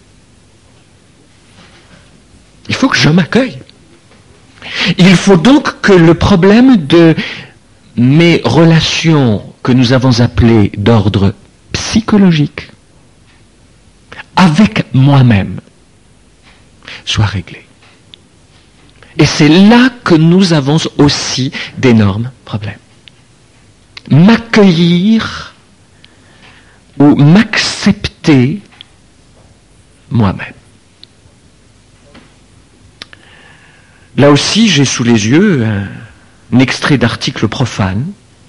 Il faut que je m'accueille. Il faut donc que le problème de mes relations que nous avons appelées d'ordre psychologique avec moi-même soit réglé. Et c'est là que nous avons aussi d'énormes problèmes. M'accueillir ou m'accepter moi-même. Là aussi, j'ai sous les yeux un extrait d'article profane.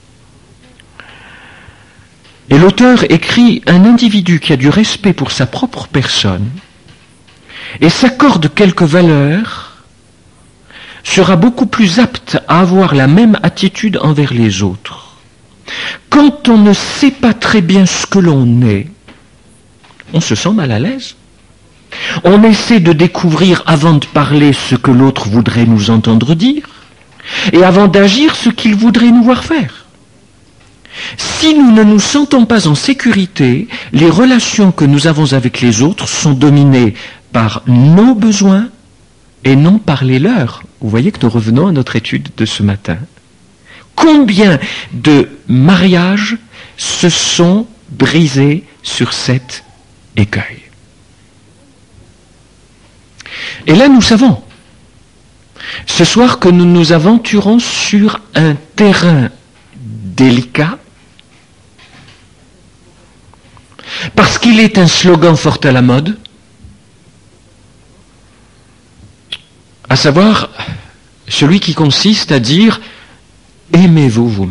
Et l'auteur écrit: un individu qui a du respect pour sa propre personne et s'accorde quelques valeurs sera beaucoup plus apte à avoir la même attitude envers les autres. Quand on ne sait pas très bien ce que l'on est, on se sent mal à l'aise. On essaie de découvrir avant de parler ce que l'autre voudrait nous entendre dire, et avant d'agir ce qu'il voudrait nous voir faire. Si nous ne nous sentons pas en sécurité, les relations que nous avons avec les autres sont dominées par nos besoins et non par les leurs. Vous voyez que nous revenons à notre étude de ce matin. Combien de mariages se sont brisés sur cet écueil? Et là, nous savons, ce soir, que nous nous aventurons sur un terrain délicat, parce qu'il est un slogan fort à la mode, à savoir celui qui consiste à dire « aimez-vous vous-même ».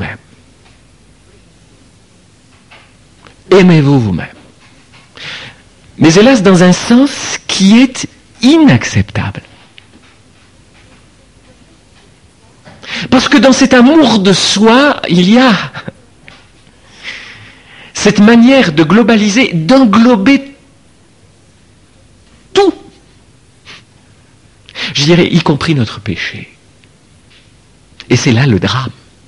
Aimez-vous vous-même. Mais hélas, dans un sens qui est inacceptable. Parce que dans cet amour de soi, il y a cette manière de globaliser, d'englober tout. Je dirais, y compris notre péché. Et c'est là le drame.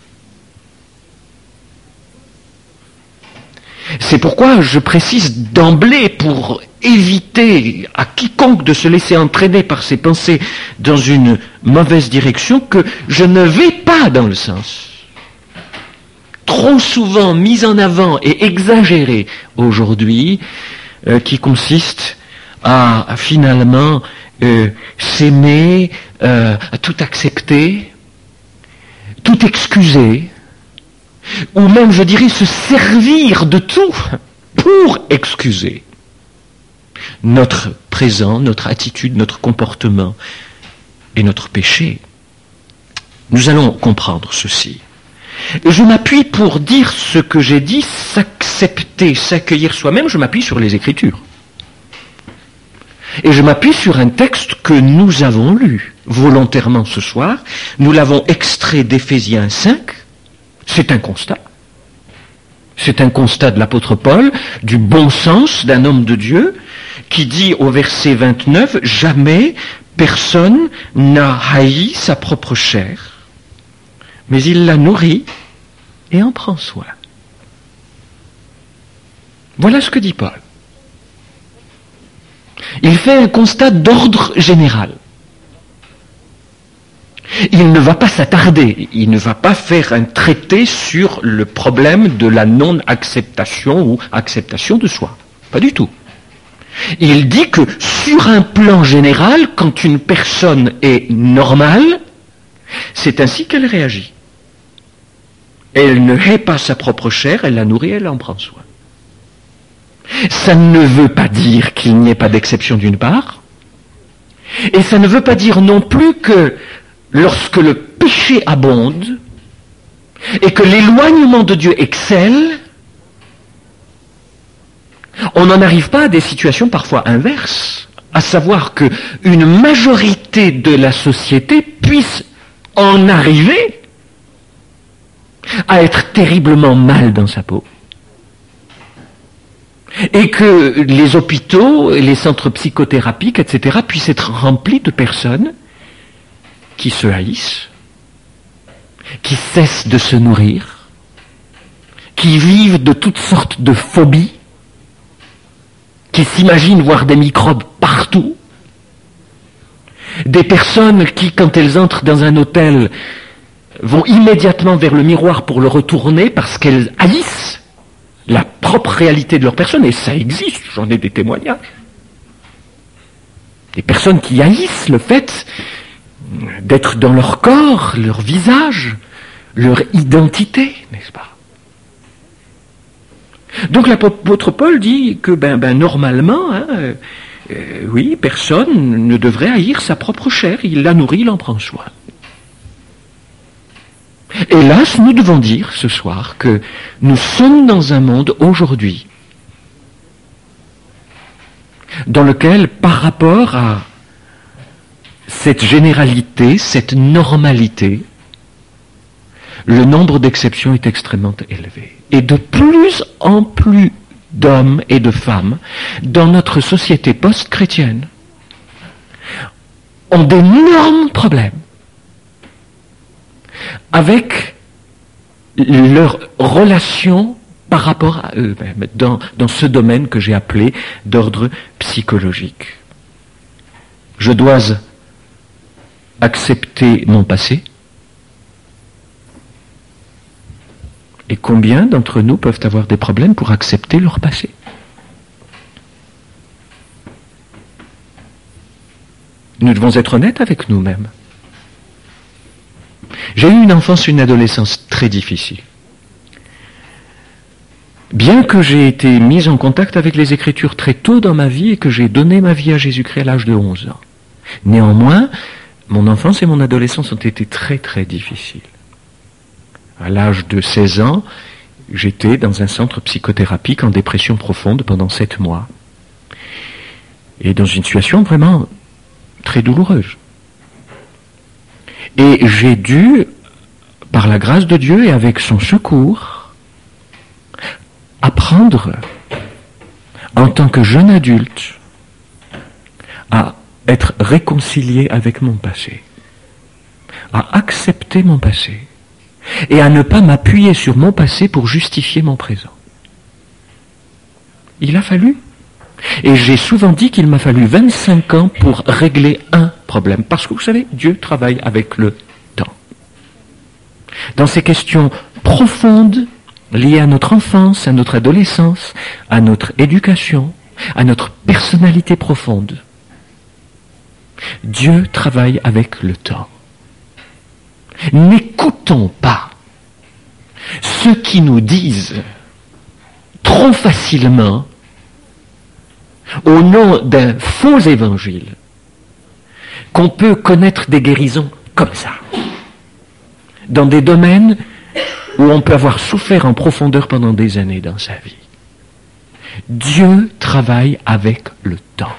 C'est pourquoi je précise d'emblée, pour éviter à quiconque de se laisser entraîner par ses pensées dans une mauvaise direction, que je ne vais pas dans le sens trop souvent mis en avant et exagéré aujourd'hui, qui consiste à finalement s'aimer, à tout accepter, tout excuser, ou même, je dirais, se servir de tout pour excuser notre présent, notre attitude, notre comportement et notre péché. Nous allons comprendre ceci. Je m'appuie pour dire ce que j'ai dit, s'accepter, s'accueillir soi-même, je m'appuie sur les Écritures. Et je m'appuie sur un texte que nous avons lu volontairement ce soir. Nous l'avons extrait d'Éphésiens 5. C'est un constat. C'est un constat de l'apôtre Paul, du bon sens d'un homme de Dieu, qui dit au verset 29, « Jamais personne n'a haï sa propre chair, mais il la nourrit et en prend soin. » Voilà ce que dit Paul. Il fait un constat d'ordre général. Il ne va pas s'attarder, il ne va pas faire un traité sur le problème de la non-acceptation ou acceptation de soi. Pas du tout. Il dit que sur un plan général, quand une personne est normale, c'est ainsi qu'elle réagit. Elle ne hait pas sa propre chair, elle la nourrit, elle en prend soin. Ça ne veut pas dire qu'il n'y ait pas d'exception d'une part, et ça ne veut pas dire non plus que lorsque le péché abonde et que l'éloignement de Dieu excelle, on n'en arrive pas à des situations parfois inverses, à savoir qu'une majorité de la société puisse en arriver à être terriblement mal dans sa peau, et que les hôpitaux, les centres psychothérapiques, etc., puissent être remplis de personnes qui se haïssent, qui cessent de se nourrir, qui vivent de toutes sortes de phobies, qui s'imaginent voir des microbes partout, des personnes qui, quand elles entrent dans un hôtel, vont immédiatement vers le miroir pour le retourner parce qu'elles haïssent la propre réalité de leur personne, et ça existe, j'en ai des témoignages. Des personnes qui haïssent le fait d'être dans leur corps, leur visage, leur identité, n'est-ce pas? Donc l'apôtre Paul dit que normalement, oui, personne ne devrait haïr sa propre chair, il la nourrit, il en prend soin. Hélas, nous devons dire ce soir que nous sommes dans un monde aujourd'hui dans lequel, par rapport à cette généralité, cette normalité, le nombre d'exceptions est extrêmement élevé. Et de plus en plus d'hommes et de femmes dans notre société post-chrétienne ont d'énormes problèmes avec leur relation par rapport à eux-mêmes, dans ce domaine que j'ai appelé d'ordre psychologique. Je dois accepter mon passé. Et combien d'entre nous peuvent avoir des problèmes pour accepter leur passé? Nous devons être honnêtes avec nous-mêmes. J'ai eu une enfance, une adolescence très difficile. Bien que j'ai été mis en contact avec les Écritures très tôt dans ma vie et que j'ai donné ma vie à Jésus-Christ à l'âge de 11 ans. Néanmoins, mon enfance et mon adolescence ont été très très difficiles. À l'âge de 16 ans, j'étais dans un centre psychothérapique en dépression profonde pendant 7 mois. Et dans une situation vraiment très douloureuse. Et j'ai dû, par la grâce de Dieu et avec son secours, apprendre, en tant que jeune adulte, à être réconcilié avec mon passé, à accepter mon passé, et à ne pas m'appuyer sur mon passé pour justifier mon présent. Il a fallu. Et j'ai souvent dit qu'il m'a fallu 25 ans pour régler un problème. Parce que vous savez, Dieu travaille avec le temps. Dans ces questions profondes, liées à notre enfance, à notre adolescence, à notre éducation, à notre personnalité profonde, Dieu travaille avec le temps. N'écoutons pas ceux qui nous disent trop facilement, au nom d'un faux évangile, qu'on peut connaître des guérisons comme ça, dans des domaines où on peut avoir souffert en profondeur pendant des années dans sa vie. Dieu travaille avec le temps.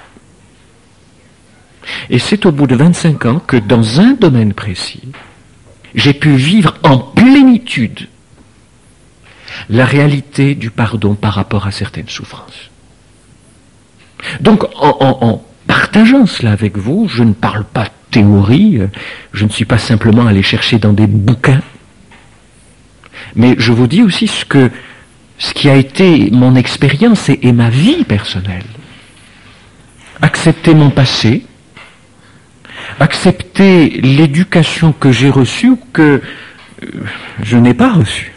Et c'est au bout de 25 ans que dans un domaine précis, j'ai pu vivre en plénitude la réalité du pardon par rapport à certaines souffrances. Donc, en partageant cela avec vous, je ne parle pas théorie, je ne suis pas simplement allé chercher dans des bouquins, mais je vous dis aussi ce qui a été mon expérience et ma vie personnelle. accepter mon passé, accepter l'éducation que j'ai reçue ou que je n'ai pas reçue,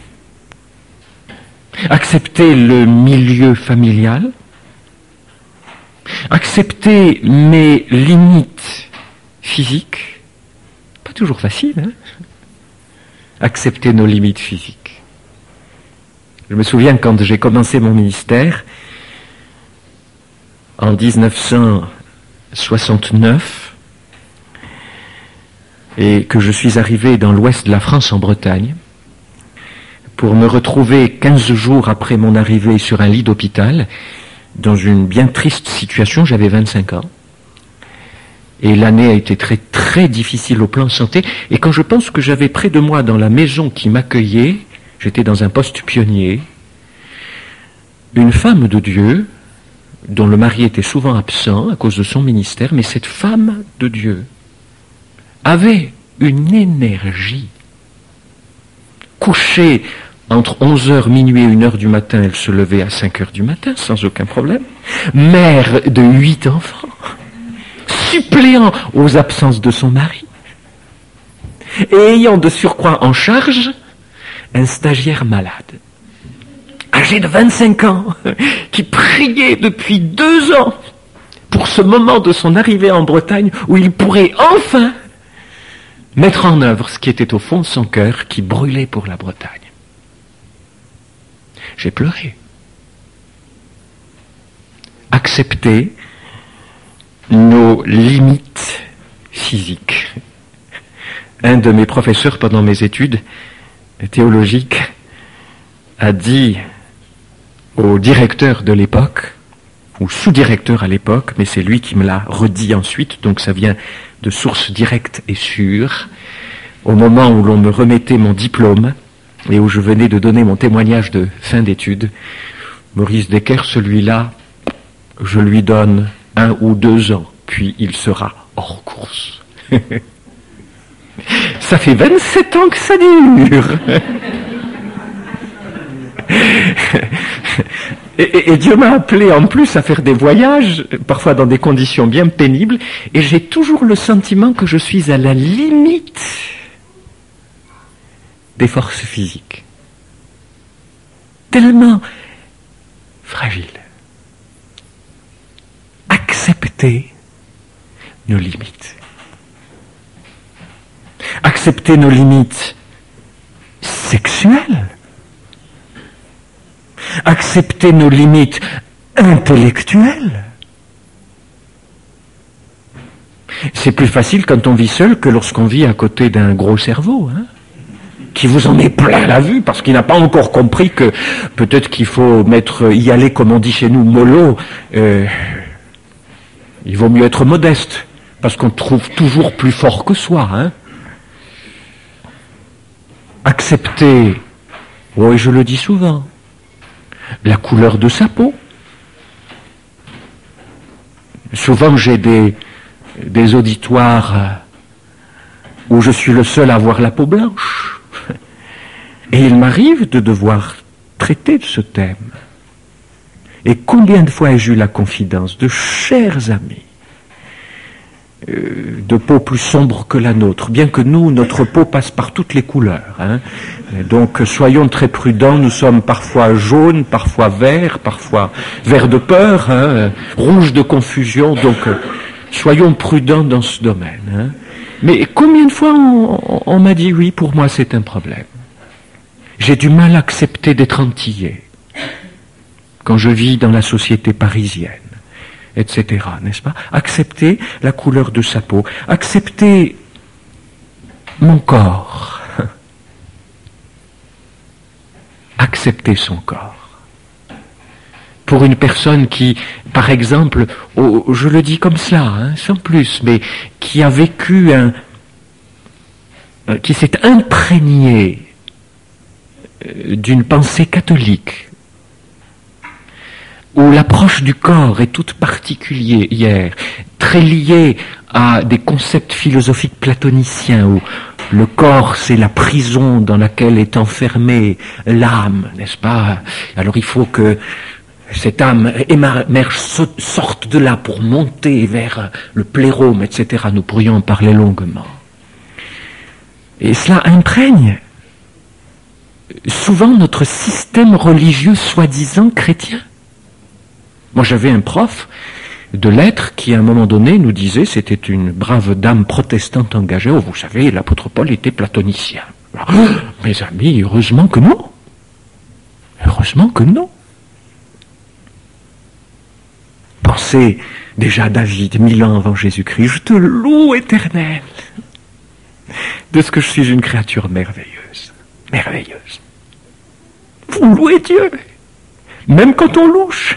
accepter le milieu familial, accepter mes limites physiques, pas toujours facile, hein, accepter nos limites physiques. Je me souviens quand j'ai commencé mon ministère, en 1969, et que je suis arrivé dans l'ouest de la France, en Bretagne, pour me retrouver 15 jours après mon arrivée sur un lit d'hôpital, dans une bien triste situation. J'avais 25 ans. Et l'année a été très très difficile au plan santé. Et quand je pense que j'avais près de moi, dans la maison qui m'accueillait, j'étais dans un poste pionnier, une femme de Dieu, dont le mari était souvent absent à cause de son ministère, mais cette femme de Dieu avait une énergie. Couchée entre 11h, minuit et 1h du matin, elle se levait à 5h du matin, sans aucun problème. Mère de 8 enfants, suppléant aux absences de son mari, et ayant de surcroît en charge un stagiaire malade, âgé de 25 ans, qui priait depuis 2 ans pour ce moment de son arrivée en Bretagne où il pourrait enfin mettre en œuvre ce qui était au fond de son cœur, qui brûlait pour la Bretagne. J'ai pleuré. Accepter nos limites physiques. Un de mes professeurs pendant mes études théologiques a dit au directeur de l'époque, ou sous-directeur à l'époque, mais c'est lui qui me l'a redit ensuite, donc ça vient de sources directes et sûres, au moment où l'on me remettait mon diplôme et où je venais de donner mon témoignage de fin d'études, Maurice Decker, celui-là, je lui donne 1 ou 2 ans, puis il sera hors course. Ça fait 27 ans que ça dure. Et Dieu m'a appelé en plus à faire des voyages, parfois dans des conditions bien pénibles, et j'ai toujours le sentiment que je suis à la limite des forces physiques. Tellement fragile. Accepter nos limites. Accepter nos limites sexuelles. Accepter nos limites intellectuelles. C'est plus facile quand on vit seul que lorsqu'on vit à côté d'un gros cerveau, hein, qui vous en met plein la vue parce qu'il n'a pas encore compris que peut-être qu'il faut y aller, comme on dit chez nous, mollo. Il vaut mieux être modeste parce qu'on trouve toujours plus fort que soi. Hein. Accepter, oui, je le dis souvent, la couleur de sa peau. Souvent j'ai des auditoires où je suis le seul à avoir la peau blanche. Et il m'arrive de devoir traiter de ce thème. Et combien de fois ai-je eu la confidence de chers amis, de peau plus sombre que la nôtre, bien que nous, notre peau passe par toutes les couleurs. Hein. Donc soyons très prudents, nous sommes parfois jaunes, parfois verts, parfois verts de peur, hein, rouges de confusion, donc soyons prudents dans ce domaine. Hein. Mais combien de fois on m'a dit oui, pour moi c'est un problème. J'ai du mal à accepter d'être antillais quand je vis dans la société parisienne, etc., n'est-ce pas? Accepter la couleur de sa peau, accepter mon corps, accepter son corps. Pour une personne qui, par exemple, je le dis comme cela, hein, sans plus, mais qui a vécu qui s'est imprégné d'une pensée catholique, où l'approche du corps est toute particulière, très liée à des concepts philosophiques platoniciens, où le corps c'est la prison dans laquelle est enfermée l'âme, n'est-ce pas? Alors il faut que cette âme et ma mère sortent de là pour monter vers le plérôme, etc. Nous pourrions en parler longuement. Et cela imprègne souvent notre système religieux soi-disant chrétien. Moi j'avais un prof de lettres qui à un moment donné nous disait, c'était une brave dame protestante engagée, oh, vous savez, l'apôtre Paul était platonicien. Alors, mes amis, heureusement que non. Heureusement que non. Pensez déjà à David, 1000 ans avant Jésus-Christ, je te loue, Éternel, de ce que je suis une créature merveilleuse. Merveilleuse. Vous louez Dieu, même quand on louche.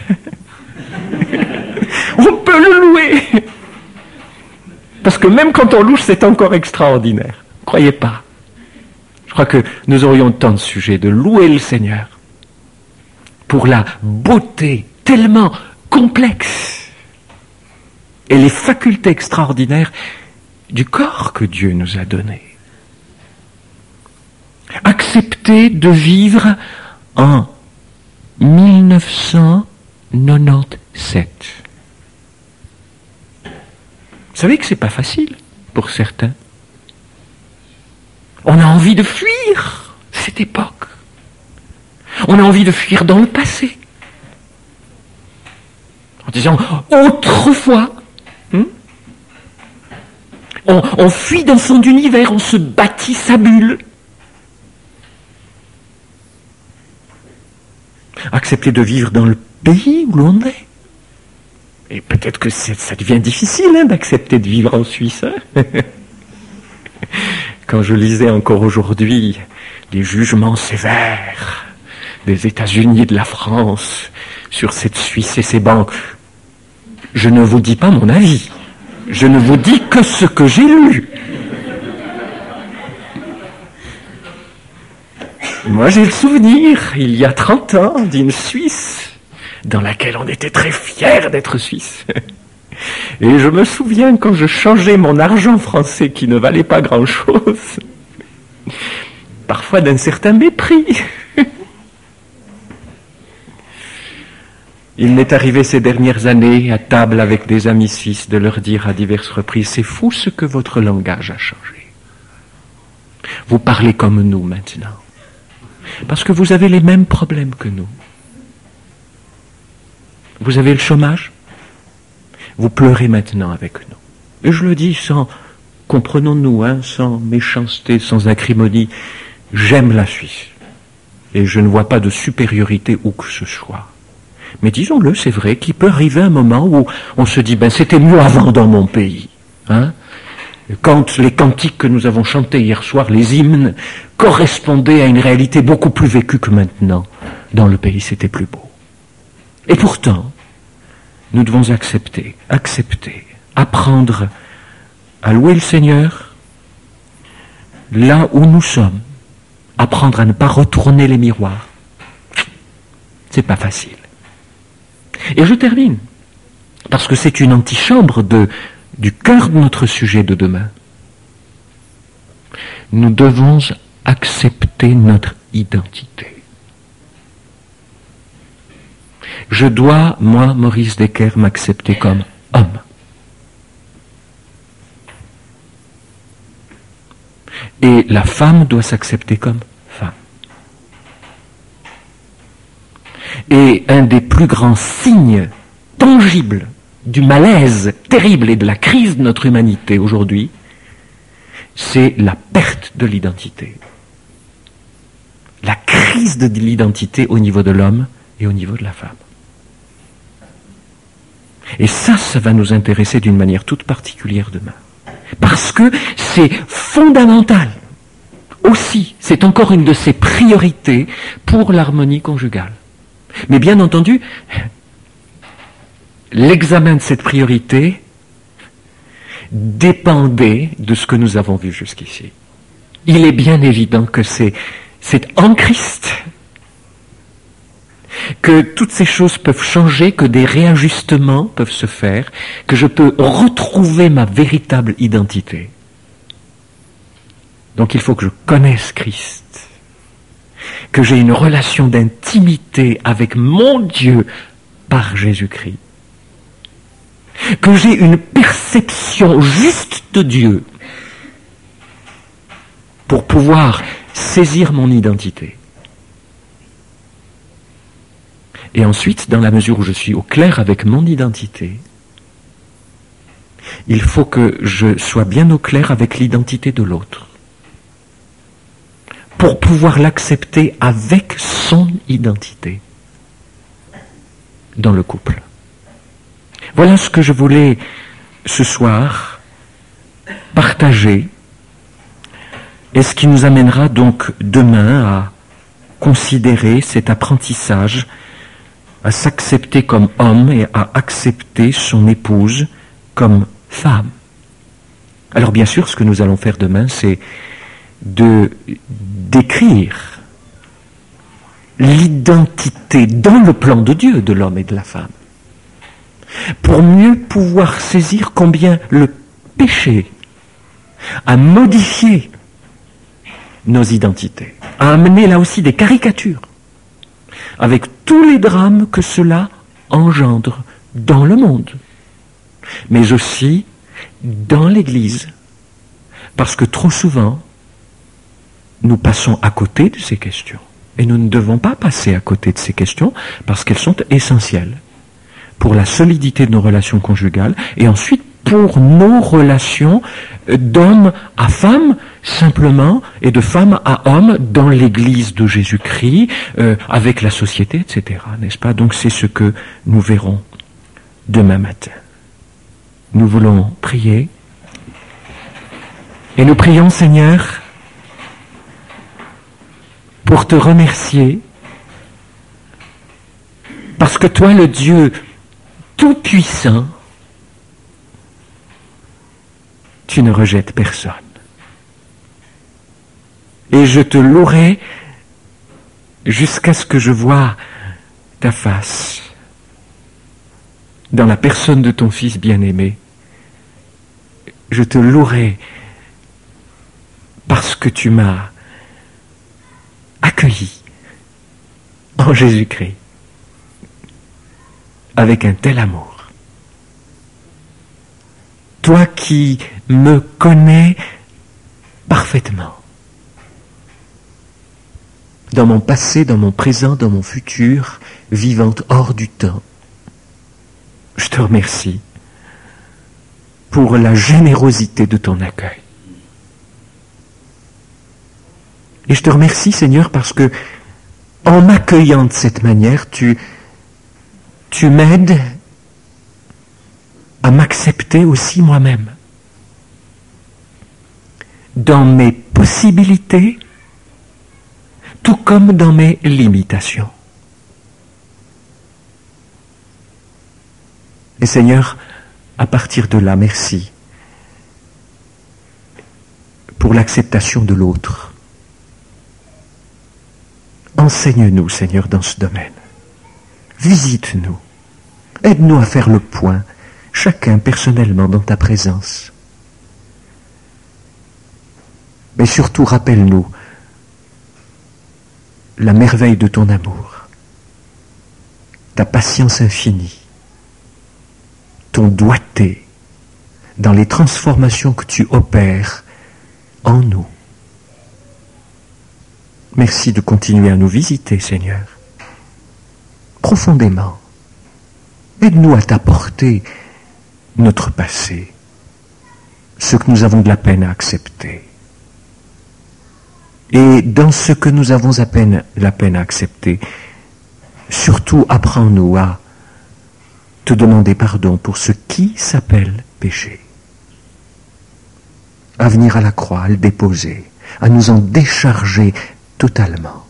On peut le louer. Parce que même quand on louche, c'est encore extraordinaire. Croyez pas. Je crois que nous aurions tant de sujets de louer le Seigneur pour la beauté tellement complexe et les facultés extraordinaires du corps que Dieu nous a donné. Accepter de vivre en 1997. Vous savez que c'est pas facile pour certains. On a envie de fuir cette époque. On a envie de fuir dans le passé. En disant, autrefois, on fuit dans son univers, on se bâtit sa bulle. Accepter de vivre dans le pays où l'on est. Et peut-être que ça devient difficile d'accepter de vivre en Suisse. Quand je lisais encore aujourd'hui les jugements sévères des États-Unis et de la France sur cette Suisse et ses banques, je ne vous dis pas mon avis. Je ne vous dis que ce que j'ai lu. Moi, j'ai le souvenir, il y a 30 ans, d'une Suisse dans laquelle on était très fiers d'être Suisse. Et je me souviens quand je changeais mon argent français qui ne valait pas grand-chose, parfois d'un certain mépris. Il m'est arrivé ces dernières années, à table avec des amis suisses, de leur dire à diverses reprises, c'est fou ce que votre langage a changé. Vous parlez comme nous maintenant. Parce que vous avez les mêmes problèmes que nous. Vous avez le chômage. Vous pleurez maintenant avec nous. Et je le dis sans, comprenons-nous, sans méchanceté, sans acrimonie. J'aime la Suisse. Et je ne vois pas de supériorité où que ce soit. Mais disons-le, c'est vrai qu'il peut arriver un moment où on se dit, c'était mieux avant dans mon pays. Quand les cantiques que nous avons chantés hier soir, les hymnes, correspondaient à une réalité beaucoup plus vécue que maintenant. Dans le pays, c'était plus beau. Et pourtant, nous devons accepter, apprendre à louer le Seigneur là où nous sommes, apprendre à ne pas retourner les miroirs. C'est pas facile. Et je termine, parce que c'est une antichambre du cœur de notre sujet de demain. Nous devons accepter notre identité. Je dois, moi, Maurice Decker, m'accepter comme homme. Et la femme doit s'accepter comme femme. Et un des plus grands signes tangibles du malaise terrible et de la crise de notre humanité aujourd'hui, c'est la perte de l'identité. La crise de l'identité au niveau de l'homme et au niveau de la femme. Et ça va nous intéresser d'une manière toute particulière demain. Parce que c'est fondamental. Aussi, c'est encore une de ses priorités pour l'harmonie conjugale. Mais bien entendu, l'examen de cette priorité dépendait de ce que nous avons vu jusqu'ici. Il est bien évident que c'est en Christ que toutes ces choses peuvent changer, que des réajustements peuvent se faire, que je peux retrouver ma véritable identité. Donc il faut que je connaisse Christ, que j'ai une relation d'intimité avec mon Dieu par Jésus-Christ, que j'ai une perception juste de Dieu pour pouvoir saisir mon identité. Et ensuite, dans la mesure où je suis au clair avec mon identité, il faut que je sois bien au clair avec l'identité de l'autre, pour pouvoir l'accepter avec son identité dans le couple. Voilà ce que je voulais ce soir partager, et ce qui nous amènera donc demain à considérer cet apprentissage, à s'accepter comme homme et à accepter son épouse comme femme. Alors bien sûr, ce que nous allons faire demain, c'est d'écrire l'identité dans le plan de Dieu de l'homme et de la femme, pour mieux pouvoir saisir combien le péché a modifié nos identités, a amené là aussi des caricatures, avec tous les drames que cela engendre dans le monde, mais aussi dans l'Église, parce que trop souvent, nous passons à côté de ces questions. Et nous ne devons pas passer à côté de ces questions, parce qu'elles sont essentielles pour la solidité de nos relations conjugales, et ensuite pour nos relations d'homme à femme, simplement, et de femme à homme dans l'Église de Jésus-Christ, avec la société, etc. N'est-ce pas? Donc c'est ce que nous verrons demain matin. Nous voulons prier, et nous prions, Seigneur, pour te remercier, parce que toi, le Dieu Tout-Puissant, tu ne rejettes personne. Et je te louerai jusqu'à ce que je voie ta face dans la personne de ton Fils bien-aimé. Je te louerai parce que tu m'as accueilli en Jésus-Christ avec un tel amour. Toi qui me connais parfaitement, dans mon passé, dans mon présent, dans mon futur, vivante hors du temps, je te remercie pour la générosité de ton accueil. Et je te remercie, Seigneur, parce que en m'accueillant de cette manière, tu m'aides à m'accepter aussi moi-même, dans mes possibilités, tout comme dans mes limitations. Et Seigneur, à partir de là, merci pour l'acceptation de l'autre. Enseigne-nous, Seigneur, dans ce domaine. Visite-nous. Aide-nous à faire le point, chacun personnellement dans ta présence. Mais surtout, rappelle-nous la merveille de ton amour, ta patience infinie, ton doigté dans les transformations que tu opères en nous. Merci de continuer à nous visiter, Seigneur, profondément. Aide-nous à t'apporter notre passé, ce que nous avons de la peine à accepter. Et dans ce que nous avons la peine à accepter, surtout apprends-nous à te demander pardon pour ce qui s'appelle péché. À venir à la croix, à le déposer, à nous en décharger totalement.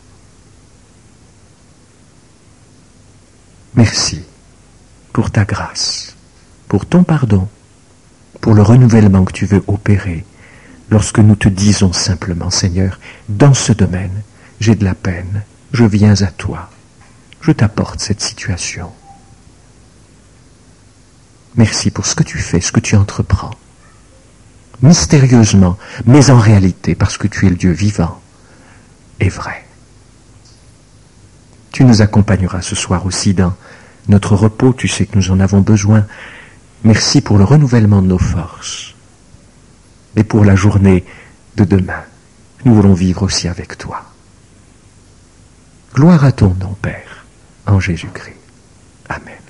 Merci pour ta grâce, pour ton pardon, pour le renouvellement que tu veux opérer lorsque nous te disons simplement, Seigneur, dans ce domaine, j'ai de la peine, je viens à toi, je t'apporte cette situation. Merci pour ce que tu fais, ce que tu entreprends, mystérieusement, mais en réalité, parce que tu es le Dieu vivant et vrai. Tu nous accompagneras ce soir aussi dans Notre repos, tu sais que nous en avons besoin. Merci pour le renouvellement de nos forces. Et pour la journée de demain, nous voulons vivre aussi avec toi. Gloire à ton nom, Père, en Jésus-Christ. Amen.